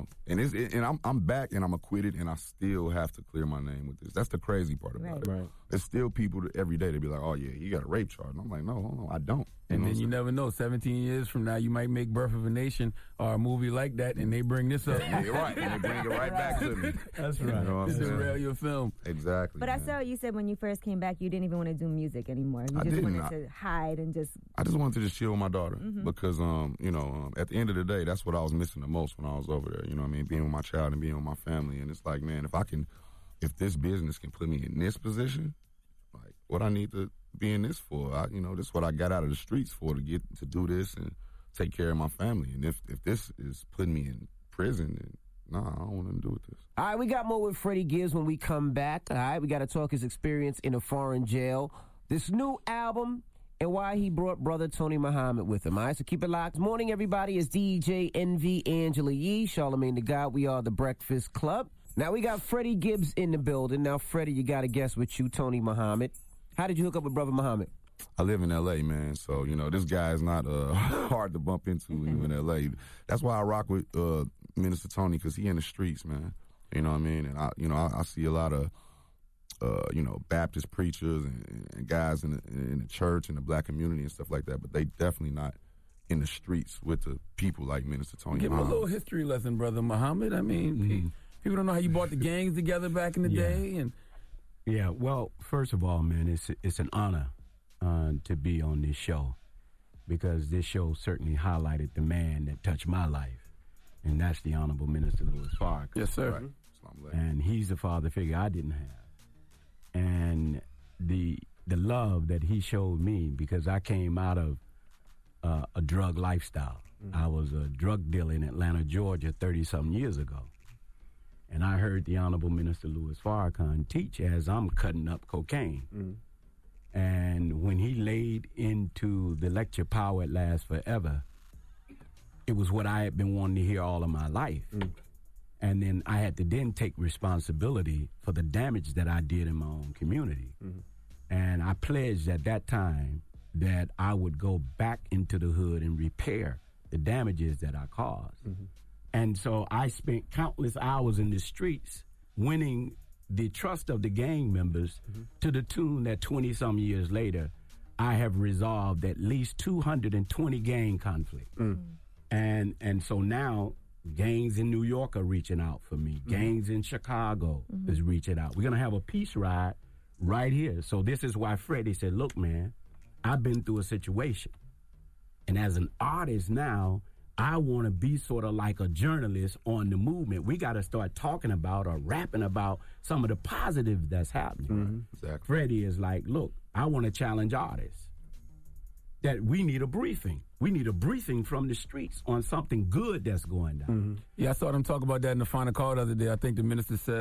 and I'm back and I'm acquitted and I still have to clear my name with this. That's the crazy part about it. Right. There's still people every day that be like, oh yeah, you got a rape charge. And I'm like, no, I don't. And then you never know. 17 years from now, you might make Birth of a Nation or a movie like that, and they bring this up. Yeah, right. And they bring it right back to me. That's right. This is real, your film. Exactly. But I saw you said when you first came back, you didn't even want to do music anymore. You just wanted to hide and just. I just wanted to just chill with my daughter because, at the end of the day, that's what I was missing the most when I was over there. You know what I mean? Being with my child and being with my family. And it's like, man, if this business can put me in this position, like what I need to be in this for, this is what I got out of the streets for, to get to do this and take care of my family. And if this is putting me in prison, then I don't want nothing to do with this. All right, we got more with Freddie Gibbs when we come back. All right, we got to talk his experience in a foreign jail, this new album, and why he brought brother Tony Muhammad with him. All right, so keep it locked. Morning, everybody. It's DJ NV Angela Yee, Charlamagne the God. We are the Breakfast Club. Now we got Freddie Gibbs in the building. Now, Freddie, you got a guest with you, Tony Muhammad. How did you hook up with brother Muhammad? I live in L.A., man, so, this guy is not hard to bump into when you're in L.A. That's why I rock with Minister Tony, because he in the streets, man. You know what I mean? And, I see a lot of, Baptist preachers and guys in the church and the black community and stuff like that, but they definitely not in the streets with the people like Minister Tony Give him a little history lesson, brother Muhammad. I mean, people don't know how you brought the gangs together back in the day. And yeah, well, first of all, man, it's an honor to be on this show, because this show certainly highlighted the man that touched my life, and that's the Honorable Minister Louis Farrakhan. Yes, sir. Right. And he's a father figure I didn't have. And the love that he showed me, because I came out of a drug lifestyle. I was a drug dealer in Atlanta, Georgia 30-something years ago. And I heard the Honorable Minister Louis Farrakhan teach as I'm cutting up cocaine. And when he laid into the lecture, Power at Last Forever, it was what I had been wanting to hear all of my life. And then I had to then take responsibility for the damage that I did in my own community. And I pledged at that time that I would go back into the hood and repair the damages that I caused. And so I spent countless hours in the streets winning the trust of the gang members to the tune that 20-some years later, I have resolved at least 220 gang conflicts. And so now gangs in New York are reaching out for me. Gangs in Chicago is reaching out. We're going to have a peace ride right here. So this is why Freddie said, look, man, I've been through a situation. And as an artist now, I want to be sort of like a journalist on the movement. We got to start talking about or rapping about some of the positive that's happening. Exactly. Freddie is like, look, I want to challenge artists that we need a briefing. We need a briefing from the streets on something good that's going down. Yeah, I saw them talk about that in the final call the other day. I think the minister said,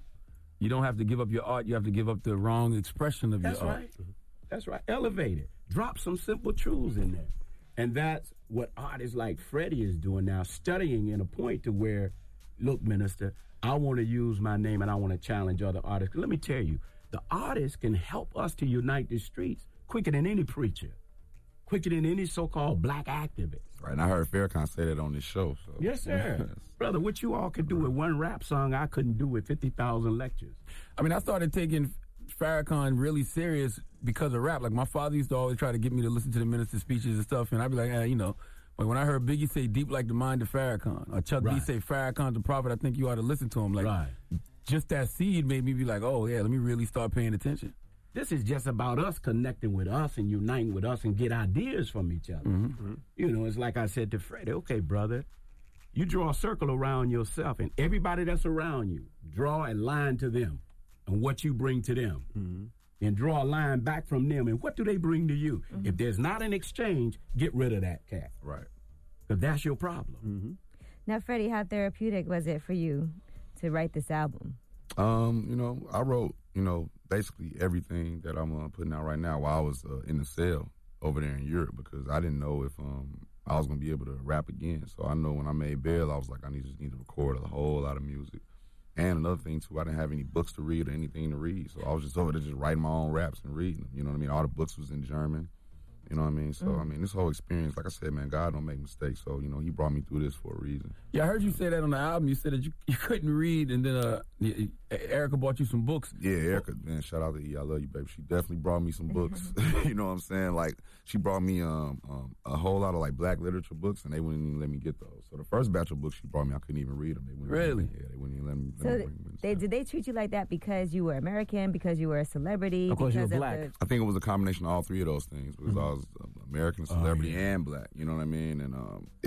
you don't have to give up your art. You have to give up the wrong expression of your art. That's right. Elevate it. Drop some simple truths in there. And that's what artists like Freddie is doing now, studying in a point to where, look, minister, I want to use my name and I want to challenge other artists. Let me tell you, the artists can help us to unite the streets quicker than any preacher, quicker than any so-called black activist. Right, and I heard Farrakhan say that on this show. So. Yes, sir. Brother, what you all could do with one rap song, I couldn't do with 50,000 lectures. I mean, I started taking Farrakhan really serious because of rap. Like, my father used to always try to get me to listen to the minister's speeches and stuff, and I'd be like, you know, like when I heard Biggie say "Deep Like the Mind of Farrakhan," or Chuck D say "Farrakhan's the prophet," I think you ought to listen to him. Like, just that seed made me be like, oh yeah, let me really start paying attention. This is just about us connecting with us and uniting with us and get ideas from each other. You know, it's like I said to Freddie, okay, brother, you draw a circle around yourself, and everybody that's around you, draw a line to them and what you bring to them. And draw a line back from them, and what do they bring to you? If there's not an exchange, get rid of that cat. Right. Because that's your problem. Now, Freddie, how therapeutic was it for you to write this album? You know, I wrote, you know, basically everything that I'm putting out right now while I was in the cell over there in Europe, because I didn't know if I was going to be able to rap again. So I know when I made Bail, I was like, I just need to record a whole lot of music. And another thing, too, I didn't have any books to read or anything to read. So I was just over there just writing my own raps and reading them. You know what I mean? All the books was in German. You know what I mean? So, I mean, this whole experience, like I said, man, God don't make mistakes. So, you know, he brought me through this for a reason. Yeah, I heard you say that on the album. You said that you couldn't read, and then Erica bought you some books. Yeah, Erica, man, shout out to E. I love you, baby. She definitely brought me some books. You know what I'm saying? Like, she brought me a whole lot of, like, black literature books, and they wouldn't even let me get those. So the first batch of books she brought me, I couldn't even read them. They wouldn't really? Yeah, they wouldn't even let me bring them. So did they treat you like that because you were American, because you were a celebrity? Of course, because you were black. I think it was a combination of all three of those things, because I was American, celebrity, and black. You know what I mean? And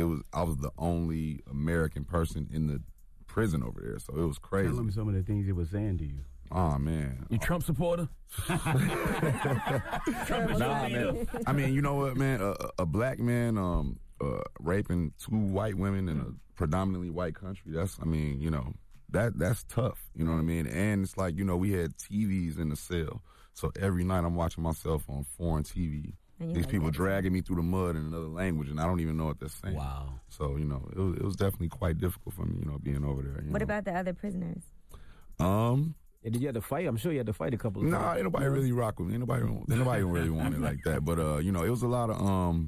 I was the only American person in the prison over there, so it was crazy. Tell them some of the things it was saying to you. Oh man, you Trump supporter? Nah, man. I mean, you know what, man? A black man raping two white women in a predominantly white country. That's, I mean, you know, that's tough. You know what I mean? And it's like, you know, we had TVs in the cell, so every night I'm watching myself on foreign TV. These people dragging me through the mud in another language, and I don't even know what they're saying. Wow. So, you know, it was definitely quite difficult for me, you know, being over there. What about the other prisoners? Did you have to fight? I'm sure you had to fight a couple of times. Nah, ain't nobody really rock with me. Ain't nobody really want it like that. But you know, it was a lot of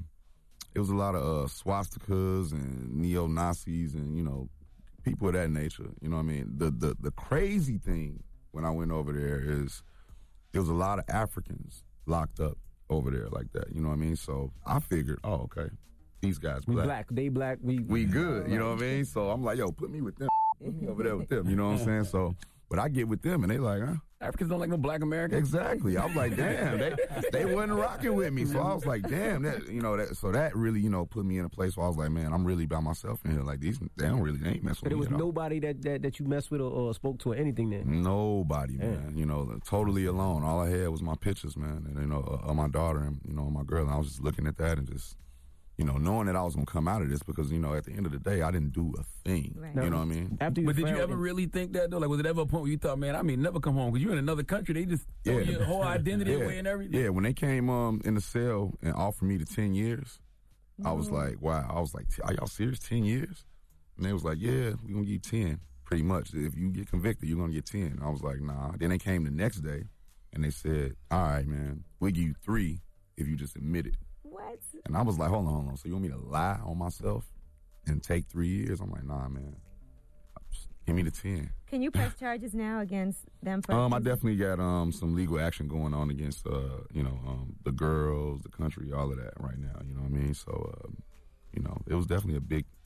swastikas and neo-Nazis and, you know, people of that nature. You know what I mean? The crazy thing when I went over there is there was a lot of Africans locked up over there like that. You know what I mean? So I figured, oh, okay, these guys black. They black. We good. You know what I mean? So I'm like, yo, put me with them. Put me over there with them. You know what I'm saying? So, but I get with them and they like, huh? Africans don't like no black Americans. Exactly. I was like, damn, they wasn't rocking with me. So I was like, damn, so that really, you know, put me in a place where I was like, man, I'm really by myself in here. Like, they ain't messing with me. There was nobody that you messed with or spoke to or anything there? Nobody, man. You know, totally alone. All I had was my pictures, man, and, you know, of my daughter and, you know, my girl. And I was just looking at that and just, you know, knowing that I was going to come out of this because, you know, at the end of the day, I didn't do a thing. Right. You know what I mean? But did you ever really think that, though? Like, was it ever a point where you thought, man, I mean, never come home? Because you're in another country. They just throw your whole identity away and everything. Yeah, when they came in the cell and offered me the 10 years, I was like, wow. I was like, are y'all serious? 10 years? And they was like, yeah, we're going to give you 10, pretty much. If you get convicted, you're going to get 10. I was like, nah. Then they came the next day and they said, all right, man, we'll give you 3 if you just admit it. What? And I was like, hold on. So you want me to lie on myself and take 3 years? I'm like, nah, man. Just give me the 10. Can you press charges now against them? I definitely got some legal action going on against, you know, the girls, the country, all of that right now. You know what I mean? So, you know, it was definitely a big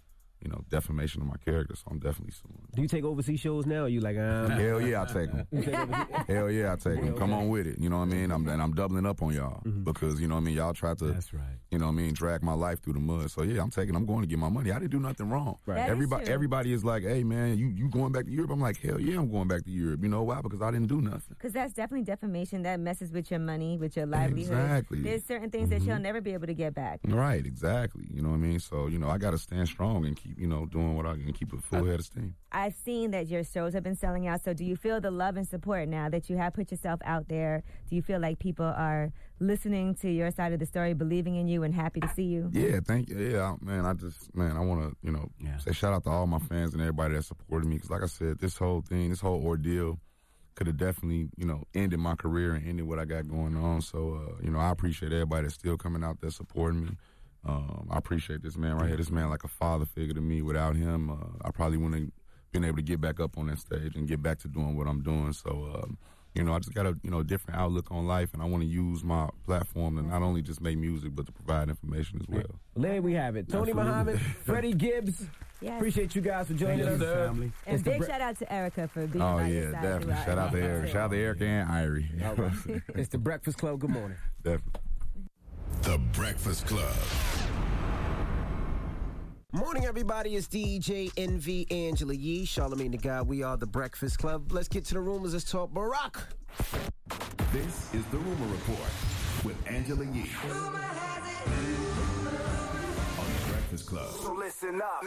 defamation of my character. So I'm definitely suing. Do you take overseas shows now? Or you like, Hell yeah, I take them. Hell yeah, I take them. Come on with it. You know what I mean? I'm doubling up on y'all because, you know what I mean, y'all tried to, That's right. you know what I mean, drag my life through the mud. So yeah, I'm going to get my money. I didn't do nothing wrong. Right. Everybody is like, hey man, you going back to Europe? I'm like, hell yeah, I'm going back to Europe. You know why? Because I didn't do nothing. Because that's definitely defamation. That messes with your money, with your livelihood. Exactly. There's certain things that you'll never be able to get back. Right, exactly. You know what I mean? So, I got to stand strong and keep, doing what I can, keep a full head of steam. I've seen that your shows have been selling out. So do you feel the love and support now that you have put yourself out there? Do you feel like people are listening to your side of the story, believing in you, and happy to see you? Yeah, thank you. Yeah, man, I want to, say shout out to all my fans and everybody that supported me. Because like I said, this whole ordeal could have definitely, ended my career and ended what I got going on. So, I appreciate everybody that's still coming out there supporting me. I appreciate this man right here. This man like a father figure to me. Without him, I probably wouldn't have been able to get back up on that stage and get back to doing what I'm doing. So, I just got a different outlook on life, and I want to use my platform to not only just make music, but to provide information as well. There we have it. Tony Muhammad, Freddie Gibbs. Yes. Appreciate you guys for joining us. Family. And big shout out to Erica for being by your side. Definitely. Shout out to Erica. Shout out to Erica and Irie. All right. It's The Breakfast Club. Good morning. Definitely. The Breakfast Club. Morning, everybody. It's DJ NV, Angela Yee, Charlamagne the God. We are The Breakfast Club. Let's get to the rumors. Let's talk Barack. This is the Rumor Report with Angela Yee. On The Breakfast Club. So listen up.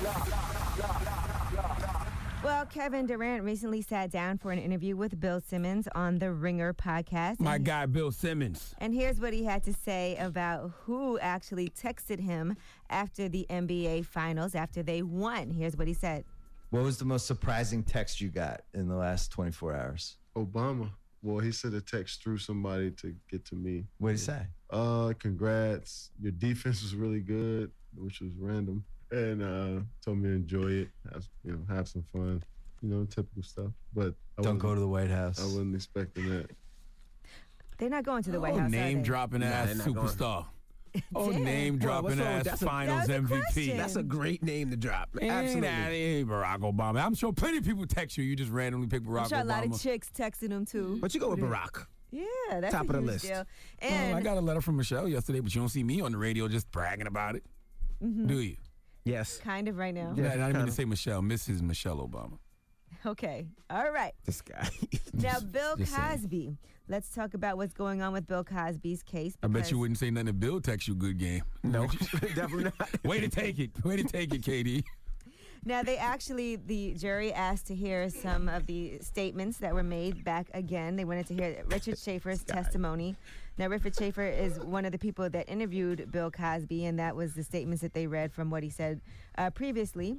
Well, Kevin Durant recently sat down for an interview with Bill Simmons on the Ringer podcast. My guy, Bill Simmons. And here's what he had to say about who actually texted him after the NBA Finals, after they won. Here's what he said. What was the most surprising text you got in the last 24 hours? Obama. Well, he sent a text through somebody to get to me. What did he say? Congrats. Your defense was really good, which was random. And told me to enjoy it, have some fun, typical stuff. But don't go to the White House. I wasn't expecting that. They're not going to the White House. Name dropping ass superstar. Name dropping ass Finals MVP. That's a great name to drop. Absolutely. Barack Obama. I'm sure plenty of people text you. You just randomly pick Barack Obama. I'm sure a lot of chicks texted him too. But you go with Barack. Yeah, that's top of the huge list. Deal. And I got a letter from Michelle yesterday, but you don't see me on the radio just bragging about it, do you? Yes. Kind of right now. Yeah, I didn't mean to say Michelle. Mrs. Michelle Obama. Okay. All right. This guy. Now, Bill Cosby. Let's talk about what's going on with Bill Cosby's case. I bet you wouldn't say nothing if Bill texts you good game. No, definitely not. Way to take it, KD. Now, the jury asked to hear some of the statements that were made back again. They wanted to hear Richard Schaefer's testimony. Now, Richard Schaefer is one of the people that interviewed Bill Cosby, and that was the statements that they read from what he said previously.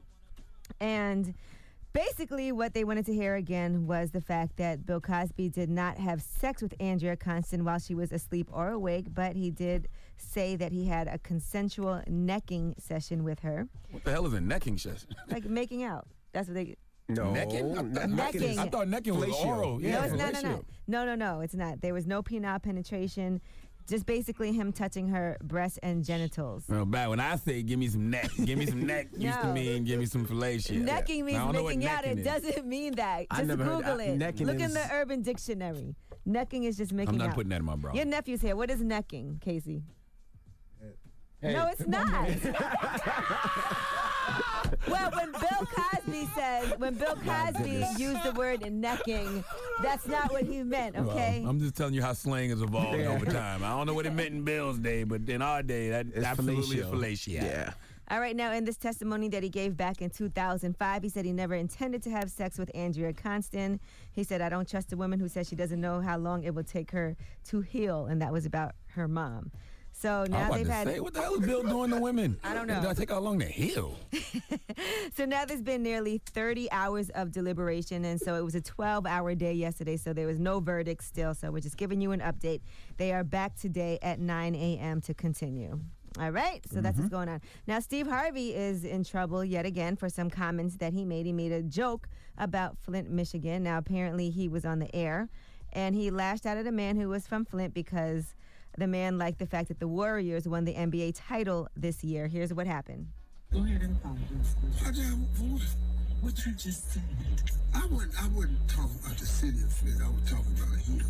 And basically, what they wanted to hear again was the fact that Bill Cosby did not have sex with Andrea Constand while she was asleep or awake, but he did say that he had a consensual necking session with her. What the hell is a necking session? Like making out. That's what they... No. Necking? Necking. I thought necking was oral. Yeah, no, it's not. No, it's not. There was no penile penetration. Just basically him touching her breasts and genitals. Well, bad. When I say give me some neck, used to mean give me some fellatio. Necking means making out. It doesn't mean that. Just Google it. Look in the Urban Dictionary. Necking is just making out. I'm not putting that in my bra. Your nephew's here. What is necking, Casey? Hey. No, it's not. Well, when Bill Cosby used the word necking, that's not what he meant, okay? Well, I'm just telling you how slang has evolved over time. I don't know what it meant in Bill's day, but in our day, that absolutely is fellatio. Yeah. All right, now in this testimony that he gave back in 2005, he said he never intended to have sex with Andrea Constand. He said, I don't trust a woman who says she doesn't know how long it will take her to heal, and that was about her mom. So now they've had. What the hell is Bill doing to women? I don't know. Does it take how long to heal? So now there's been nearly 30 hours of deliberation, and so it was a 12-hour day yesterday, so there was no verdict still. So we're just giving you an update. They are back today at 9 a.m. to continue. All right, so that's what's going on. Now, Steve Harvey is in trouble yet again for some comments that he made. He made a joke about Flint, Michigan. Now, apparently he was on the air, and he lashed out at a man who was from Flint because the man liked the fact that the Warriors won the NBA title this year. Here's what happened. Go ahead and apologize. What you just said. I wasn't talking about the city of Flint. I was talking about him.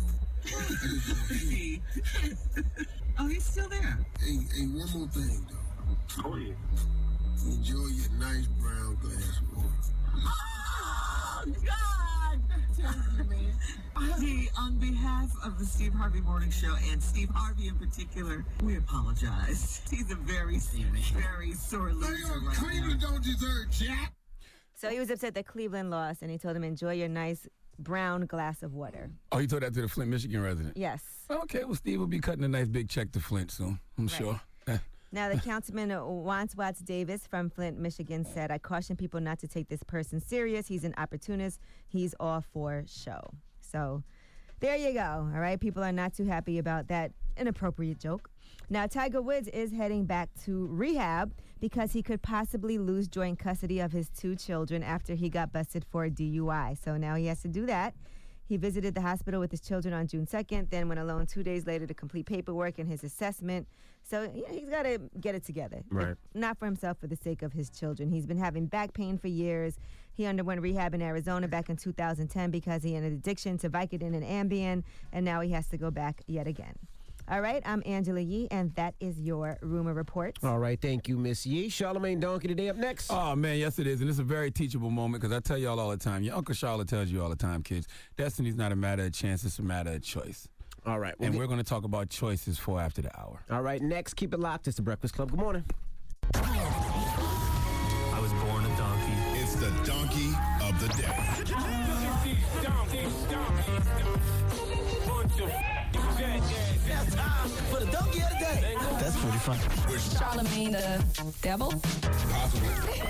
Oh, he's still there. Hey, one more thing, though. Oh, yeah. Enjoy your nice brown glass of water. Oh, God! Tell me, man. Hey, on behalf of the Steve Harvey Morning Show and Steve Harvey in particular, we apologize. He's a very sore loser right Cleveland now. Don't deserve jack. So he was upset that Cleveland lost, and he told him, enjoy your nice brown glass of water. Oh, he told that to the Flint, Michigan resident? Yes. Okay, well, Steve will be cutting a nice big check to Flint soon, I'm sure. Now, the councilman, Watts Davis from Flint, Michigan, said, I caution people not to take this person serious. He's an opportunist. He's all for show. So there you go. All right. People are not too happy about that inappropriate joke. Now, Tiger Woods is heading back to rehab because he could possibly lose joint custody of his 2 children after he got busted for a DUI. So now he has to do that. He visited the hospital with his children on June 2nd, then went alone 2 days later to complete paperwork and his assessment. So he's got to get it together. Right. Not for himself, for the sake of his children. He's been having back pain for years. He underwent rehab in Arizona back in 2010 because he had an addiction to Vicodin and Ambien, and now he has to go back yet again. All right, I'm Angela Yee, and that is your Rumor Report. All right, thank you, Miss Yee. Charlamagne Donkey today up next. Oh, man, yes it is, and it's a very teachable moment because I tell y'all all the time, your Uncle Charlotte tells you all the time, kids, destiny's not a matter of chance, it's a matter of choice. All right. And we're going to talk about choices for after the hour. All right, next, keep it locked. It's The Breakfast Club. Good morning. I was born a donkey. It's the Donkey of the Day. Now time for the Donkey of the Day. That's pretty fun. Charlamagne the devil? Possibly.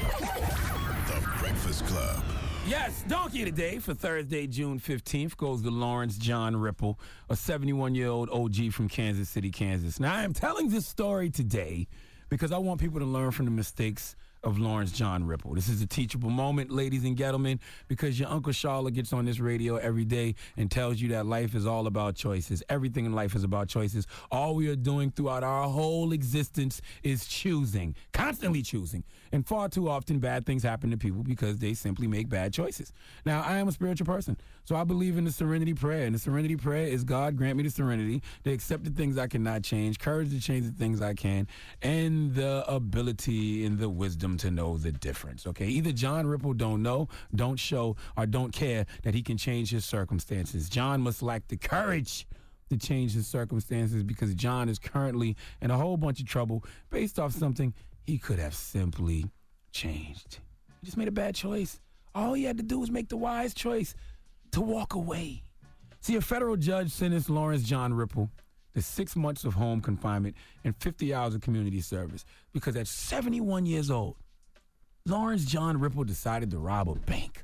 The Breakfast Club. Yes, Donkey of the Day for Thursday, June 15th goes to Lawrence John Ripple, a 71-year-old OG from Kansas City, Kansas. Now, I am telling this story today because I want people to learn from the mistakes of Lawrence John Ripple. This is a teachable moment, ladies and gentlemen, because your Uncle Charlotte gets on this radio every day and tells you that life is all about choices. Everything in life is about choices. All we are doing throughout our whole existence is choosing, constantly choosing. And far too often, bad things happen to people because they simply make bad choices. Now, I am a spiritual person, so I believe in the serenity prayer. And the serenity prayer is, God, grant me the serenity to accept the things I cannot change, courage to change the things I can, and the ability and the wisdom to know the difference, okay? Either John Ripple don't know, don't show, or don't care that he can change his circumstances. John must lack the courage to change his circumstances because John is currently in a whole bunch of trouble based off something he could have simply changed. He just made a bad choice. All he had to do was make the wise choice to walk away. See, a federal judge sentenced Lawrence John Ripple to 6 months of home confinement and 50 hours of community service because at 71 years old, Lawrence John Ripple decided to rob a bank.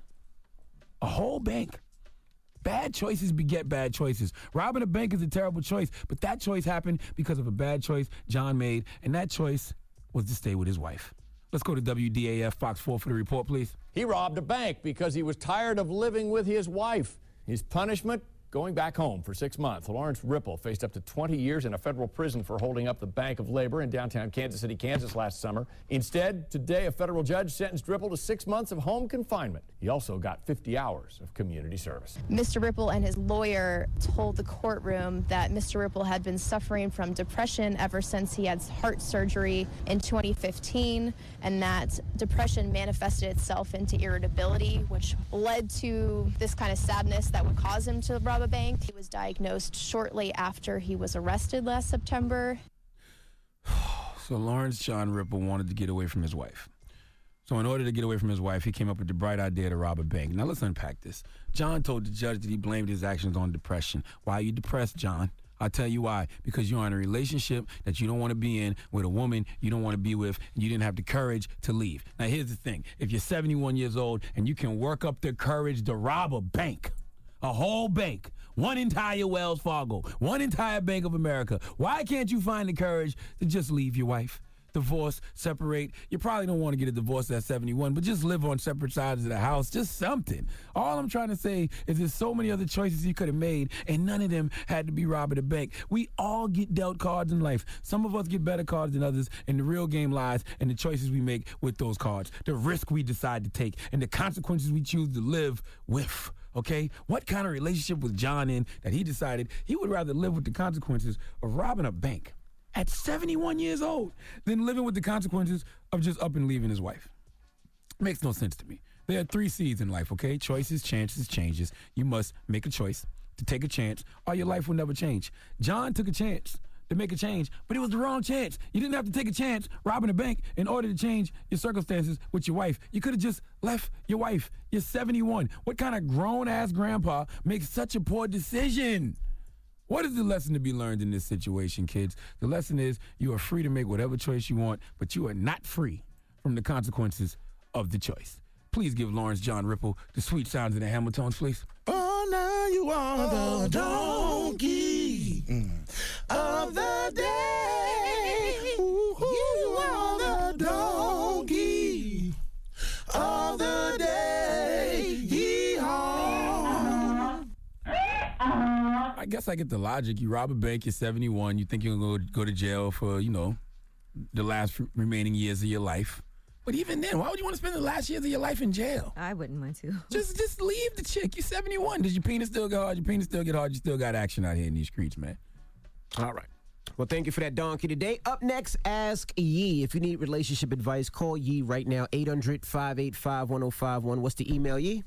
A whole bank. Bad choices beget bad choices. Robbing a bank is a terrible choice, but that choice happened because of a bad choice John made, and that choice was to stay with his wife. Let's go to WDAF Fox 4 for the report, please. He robbed a bank because he was tired of living with his wife. His punishment? Going back home for 6 months. Lawrence Ripple faced up to 20 years in a federal prison for holding up the Bank of Labor in downtown Kansas City, Kansas last summer. Instead, today, a federal judge sentenced Ripple to 6 months of home confinement. He also got 50 hours of community service. Mr. Ripple and his lawyer told the courtroom that Mr. Ripple had been suffering from depression ever since he had heart surgery in 2015, and that depression manifested itself into irritability, which led to this kind of sadness that would cause him to rob a bank. He was diagnosed shortly after he was arrested last September. So Lawrence John Ripple wanted to get away from his wife. So in order to get away from his wife, he came up with the bright idea to rob a bank. Now let's unpack this. John told the judge that he blamed his actions on depression. Why are you depressed, John? I'll tell you why. Because you're in a relationship that you don't want to be in with a woman you don't want to be with, and you didn't have the courage to leave. Now here's the thing. If you're 71 years old and you can work up the courage to rob a bank, a whole bank, one entire Wells Fargo, one entire Bank of America, why can't you find the courage to just leave your wife? divorce, separate. You probably don't want to get a divorce at 71, but just live on separate sides of the house. Just something. All I'm trying to say is there's so many other choices you could have made, and none of them had to be robbing a bank. We all get dealt cards in life. Some of us get better cards than others, and the real game lies in the choices we make with those cards, the risk we decide to take, and the consequences we choose to live with. Okay? What kind of relationship was John in that he decided he would rather live with the consequences of robbing a bank at 71 years old than living with the consequences of just up and leaving his wife? Makes no sense to me. There are 3 C's in life, okay? Choices, chances, changes. You must make a choice to take a chance, or your life will never change. John took a chance to make a change, but it was the wrong chance. You didn't have to take a chance robbing a bank in order to change your circumstances with your wife. You could have just left your wife. You're 71. What kind of grown-ass grandpa makes such a poor decision? What is the lesson to be learned in this situation, kids? The lesson is you are free to make whatever choice you want, but you are not free from the consequences of the choice. Please give Lawrence John Ripple the sweet sounds of the Hamiltons, please. Oh, now you are the donkey of the day. You are the donkey of the day. Yee-haw. I guess I get the logic. You rob a bank, you're 71, you think you're going to go to jail for, the last remaining years of your life. But even then, why would you want to spend the last years of your life in jail? I wouldn't want to. Just leave the chick. You're 71. Does your penis still go hard? Your penis still get hard. You still got action out here in these streets, man. All right. Well, thank you for that donkey today. Up next, Ask Yee. If you need relationship advice, call Yee right now, 800-585-1051. What's the email, Yee?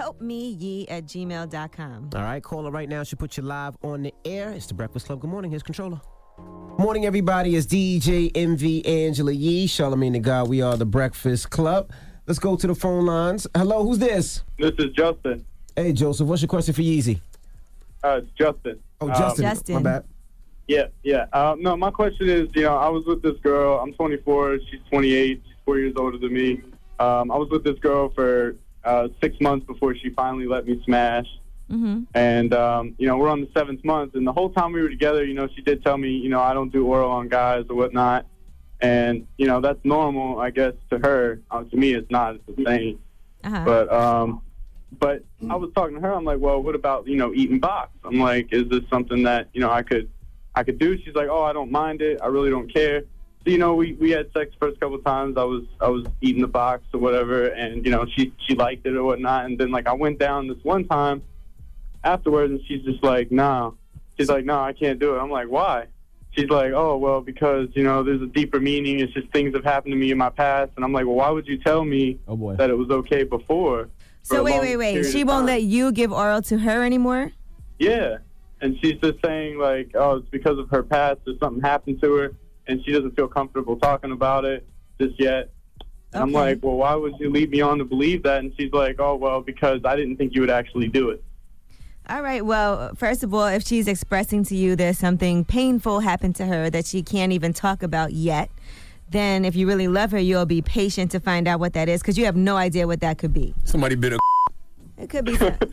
helpmeyee@gmail.com. All right, call her right now. She'll put you live on the air. It's the Breakfast Club. Good morning. Here's Controller. Morning, everybody. It's DJ MV Angela Yee, Charlamagne the God. We are the Breakfast Club. Let's go to the phone lines. Hello, who's this? This is Justin. Hey, Joseph. What's your question for Yeezy? It's Justin. Oh, Justin. My bad. Yeah. No, my question is, I was with this girl. I'm 24. She's 28. She's 4 years older than me. I was with this girl for 6 months before she finally let me smash. Mm-hmm. And, we're on the 7th month. And the whole time we were together, she did tell me, I don't do oral on guys or whatnot. And, that's normal, I guess, to her. To me, it's not. It's the same. Uh-huh. But I was talking to her. I'm like, well, what about, eating box? I'm like, is this something that, I could do? She's like, oh, I don't mind it. I really don't care. So, we had sex the first couple of times. I was eating the box or whatever. And, she liked it or whatnot. And then, I went down this one time afterwards, and she's just like, nah. She's like, no, I can't do it. I'm like, why? She's like, oh, well, because, there's a deeper meaning. It's just things have happened to me in my past. And I'm like, well, why would you tell me that it was okay before? So wait. She won't let you give oral to her anymore? Yeah. And she's just saying, like, oh, it's because of her past or something happened to her, and she doesn't feel comfortable talking about it just yet. And I'm like, well, why would you lead me on to believe that? And she's like, oh, well, because I didn't think you would actually do it. All right. Well, first of all, if she's expressing to you there's something painful happened to her that she can't even talk about yet, then if you really love her, you'll be patient to find out what that is, because you have no idea what that could be. Somebody bit a. It could be.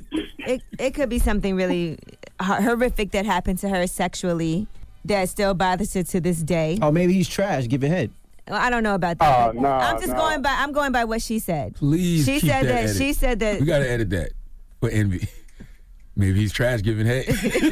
It could be something really horrific that happened to her sexually that still bothers her to this day. Oh, maybe he's trash. Give it head. Well, I don't know about that. Oh, no. I'm going by what she said. Please. She said that. Edit. She said that. We gotta edit that for envy. Maybe he's trash giving head.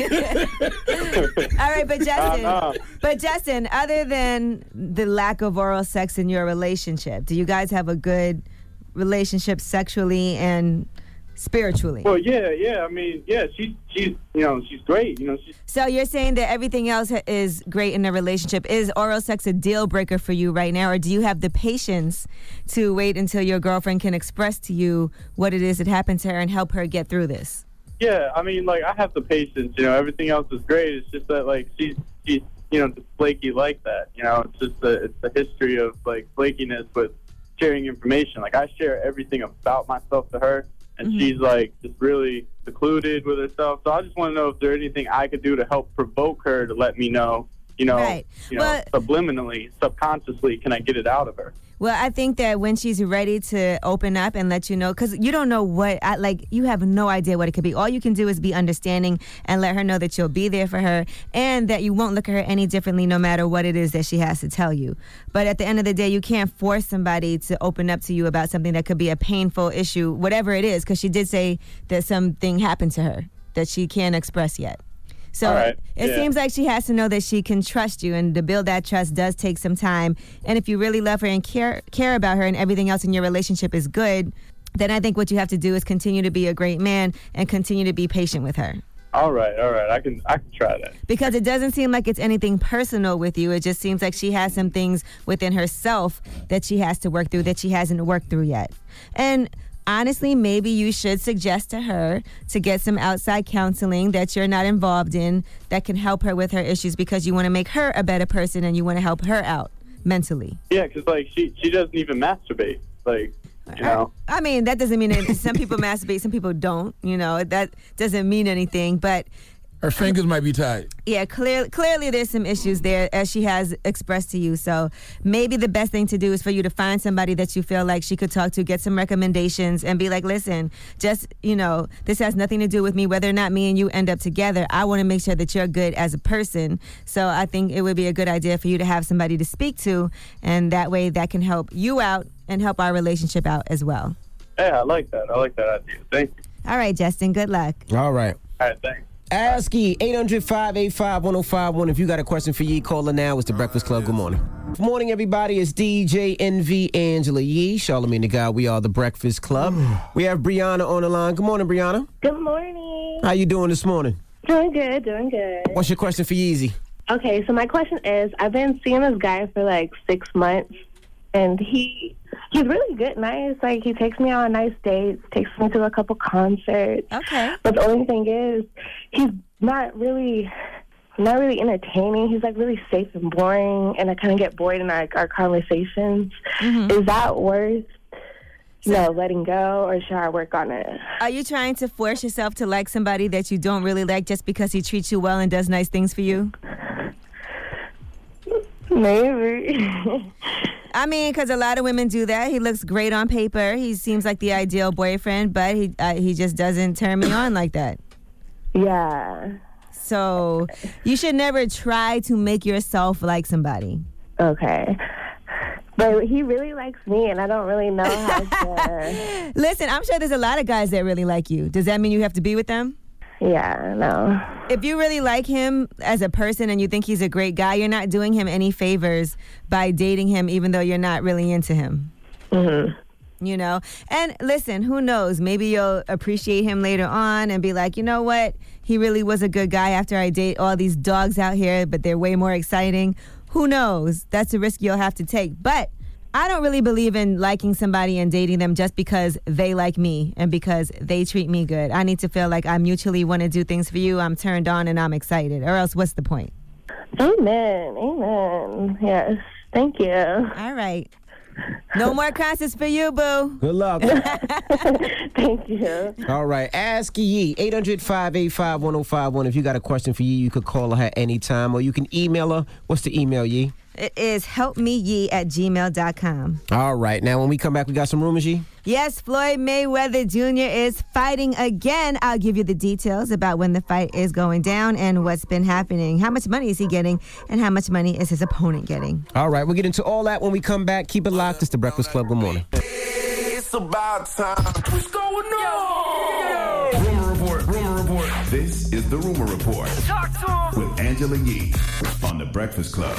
All right, but Justin, other than the lack of oral sex in your relationship, do you guys have a good relationship sexually and spiritually? Well, yeah. I mean, yeah, she's great. So you're saying that everything else is great in a relationship. Is oral sex a deal breaker for you right now, or do you have the patience to wait until your girlfriend can express to you what it is that happened to her and help her get through this? Yeah, I mean, I have the patience. Everything else is great. It's just that, she's just flaky like that. It's just it's the history of flakiness with sharing information. I share everything about myself to her, and she's just really secluded with herself. So I just want to know if there's anything I could do to help provoke her to let me know. Right. Subliminally, subconsciously, can I get it out of her? Well, I think that when she's ready to open up and let you know, because you don't know you have no idea what it could be. All you can do is be understanding and let her know that you'll be there for her and that you won't look at her any differently no matter what it is that she has to tell you. But at the end of the day, you can't force somebody to open up to you about something that could be a painful issue, whatever it is, because she did say that something happened to her that she can't express yet. So it seems like she has to know that she can trust you, and to build that trust does take some time. And if you really love her and care about her and everything else in your relationship is good, then I think what you have to do is continue to be a great man and continue to be patient with her. All right. I can try that. Because it doesn't seem like it's anything personal with you. It just seems like she has some things within herself that she has to work through that she hasn't worked through yet. And honestly, maybe you should suggest to her to get some outside counseling that you're not involved in that can help her with her issues, because you want to make her a better person and you want to help her out mentally. Yeah, because she doesn't even masturbate. I mean, that doesn't mean that some people masturbate, some people don't. That doesn't mean anything, but her fingers might be tied. Yeah, clearly there's some issues there, as she has expressed to you. So maybe the best thing to do is for you to find somebody that you feel like she could talk to, get some recommendations, and be like, listen, just, this has nothing to do with me, whether or not me and you end up together. I want to make sure that you're good as a person. So I think it would be a good idea for you to have somebody to speak to, and that way that can help you out and help our relationship out as well. Yeah, I like that. I like that idea. Thank you. All right, Justin, good luck. All right. All right, thanks. Ask Yee, 800-585-1051. If you got a question for Yee, call her now. It's The Breakfast Club. Good morning. Good morning, everybody. It's DJ NV, Angela Yee, Charlamagne the God. We are The Breakfast Club. We have Brianna on the line. Good morning, Brianna. Good morning. How you doing this morning? Doing good, doing good. What's your question for Yeezy? Okay, so my question is, I've been seeing this guy for like 6 months, and he's really good, nice. Like, he takes me on nice dates, takes me to a couple concerts. Okay. But the only thing is, he's not really entertaining. He's like really safe and boring, and I kind of get bored in our conversations. Mm-hmm. Is that worth, letting go, or should I work on it? Are you trying to force yourself to like somebody that you don't really like just because he treats you well and does nice things for you? Maybe. I mean, because a lot of women do that. He looks great on paper. He seems like the ideal boyfriend, but he just doesn't turn me on like that. Yeah. So you should never try to make yourself like somebody. Okay. But he really likes me, and I don't really know how to... Listen, I'm sure there's a lot of guys that really like you. Does that mean you have to be with them? Yeah, no. If you really like him as a person and you think he's a great guy, you're not doing him any favors by dating him, even though you're not really into him. Mm-hmm. And listen, who knows? Maybe you'll appreciate him later on and be like, you know what? He really was a good guy after I date all these dogs out here, but they're way more exciting. Who knows? That's a risk you'll have to take. But I don't really believe in liking somebody and dating them just because they like me and because they treat me good. I need to feel like I mutually want to do things for you. I'm turned on and I'm excited. Or else what's the point? Amen. Amen. Yes. Thank you. All right. No more concerts for you, boo. Good luck. Thank you. All right. Ask Yee, 800-585-1051. If you got a question for Yee, you could call her anytime, or you can email her. What's the email, Yee? It is helpmeyee@gmail.com. All right. Now, when we come back, we got some rumors, Yee? Yes, Floyd Mayweather Jr. is fighting again. I'll give you the details about when the fight is going down and what's been happening. How much money is he getting, and how much money is his opponent getting? All right. We'll get into all that when we come back. Keep it locked. It's The Breakfast Club. Good morning. It's about time. What's going on? Rumor report. This is the Rumor Report. Talk to him. With Angela Yee on The Breakfast Club.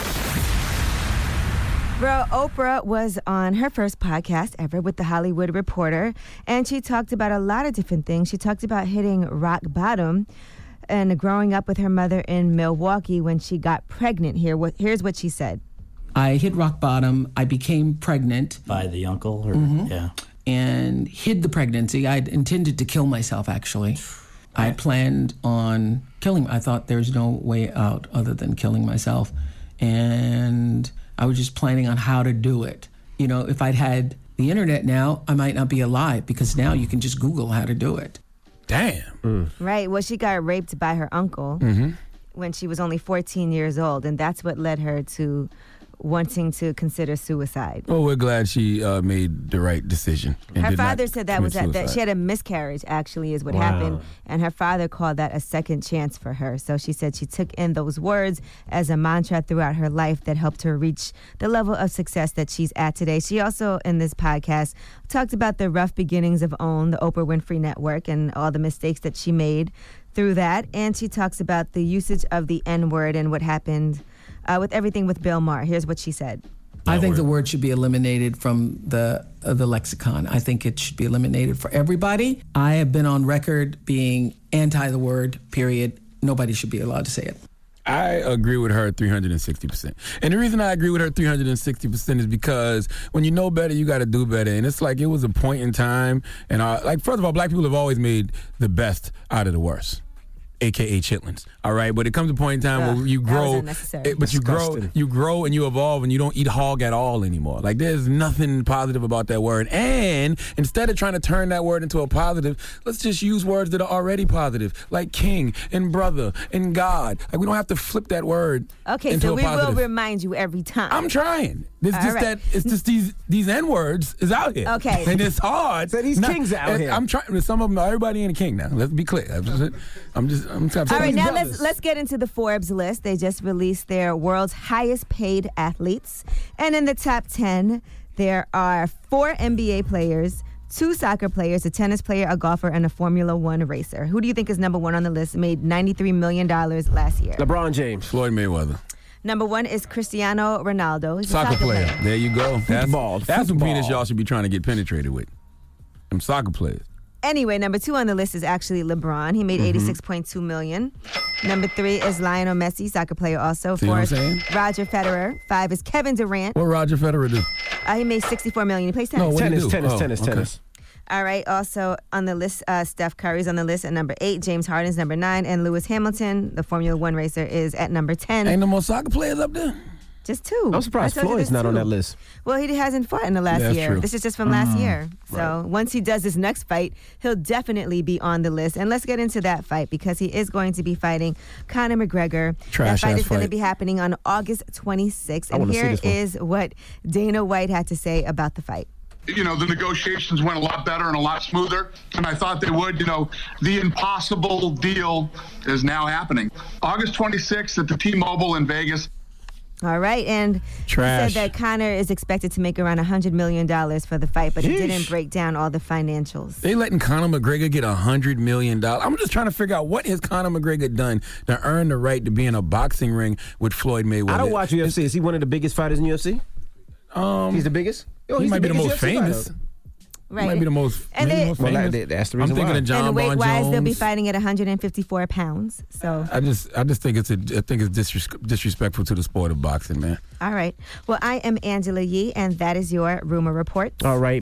Bro, Oprah was on her first podcast ever with The Hollywood Reporter, and she talked about a lot of different things. She talked about hitting rock bottom and growing up with her mother in Milwaukee when she got pregnant. Here's what she said. I hit rock bottom. I became pregnant. By the uncle? Yeah. And hid the pregnancy. I'd intended to kill myself, actually. I planned on killing. I thought there's no way out other than killing myself. And I was just planning on how to do it. If I'd had the internet now, I might not be alive, because now you can just Google how to do it. Damn. Right. Well, she got raped by her uncle when she was only 14 years old, and that's what led her to wanting to consider suicide. Well, we're glad she made the right decision. And Her father said that she had a miscarriage, actually, is what happened. And her father called that a second chance for her. So she said she took in those words as a mantra throughout her life that helped her reach the level of success that she's at today. She also, in this podcast, talked about the rough beginnings of OWN, the Oprah Winfrey Network, and all the mistakes that she made through that. And she talks about the usage of the N-word and what happened with everything with Bill Maher. Here's what she said. I think the word should be eliminated from the lexicon. I think it should be eliminated for everybody. I have been on record being anti the word, period. Nobody should be allowed to say it. I agree with her 360%. And the reason I agree with her 360% is because when you know better, you got to do better. And it's like it was a point in time. And first of all, black people have always made the best out of the worst. AKA chitlins, all right? But it comes a point in time where you grow, but you grow and you evolve and you don't eat hog at all anymore. Like, there's nothing positive about that word. And instead of trying to turn that word into a positive, let's just use words that are already positive, like king and brother and God. Like, we don't have to flip that word into a positive. Will remind you every time. I'm trying. It's just these N-words is out here. Okay. And it's hard. So these kings out here. I'm trying. Some of them, everybody ain't a king now. Let's be clear. I'm all right, now let's get into the Forbes list. They just released their world's highest paid athletes. And in the top 10, there are 4 NBA players, 2 soccer players, a tennis player, a golfer, and a Formula One racer. Who do you think is number 1 on the list? Made $93 million last year. LeBron James. Floyd Mayweather. Number 1 is Cristiano Ronaldo. He's soccer player. There you go. That's some Football. penis y'all should be trying to get penetrated with. Them soccer players. Anyway, number 2 on the list is actually LeBron. He made $86.2 million. Number 3 is Lionel Messi, soccer player also. 4 is Roger Federer. 5 is Kevin Durant. What Roger Federer do? He made $64 million. He plays tennis. Tennis. All right. Also on the list, Steph Curry's on the list at number 8. James Harden's number 9. And Lewis Hamilton, the Formula One racer, is at number 10. Ain't no more soccer players up there? Just 2. I'm surprised Floyd's not on that list. Well, he hasn't fought in the last year. True. This is just from last year. So once he does his next fight, he'll definitely be on the list. And let's get into that fight because he is going to be fighting Conor McGregor. That fight is going to be happening on August 26th. And here is what Dana White had to say about the fight. You know, the negotiations went a lot better and a lot smoother than I thought they would. You know, the impossible deal is now happening. August 26th at the T-Mobile in Vegas. All right, and he said that Conor is expected to make around $100 million for the fight, but he didn't break down all the financials. They letting Conor McGregor get $100 million. I'm just trying to figure out what has Conor McGregor done to earn the right to be in a boxing ring with Floyd Mayweather. I don't watch UFC. Is he one of the biggest fighters in UFC? He's the biggest? He might be the most famous. Right. He might be the most famous. That's the reason I'm thinking of John and Bon Jones. weight-wise, they'll be fighting at 154 pounds. So I just think it's disrespectful to the sport of boxing, man. All right. Well, I am Angela Yee, and that is your Rumor Report. All right.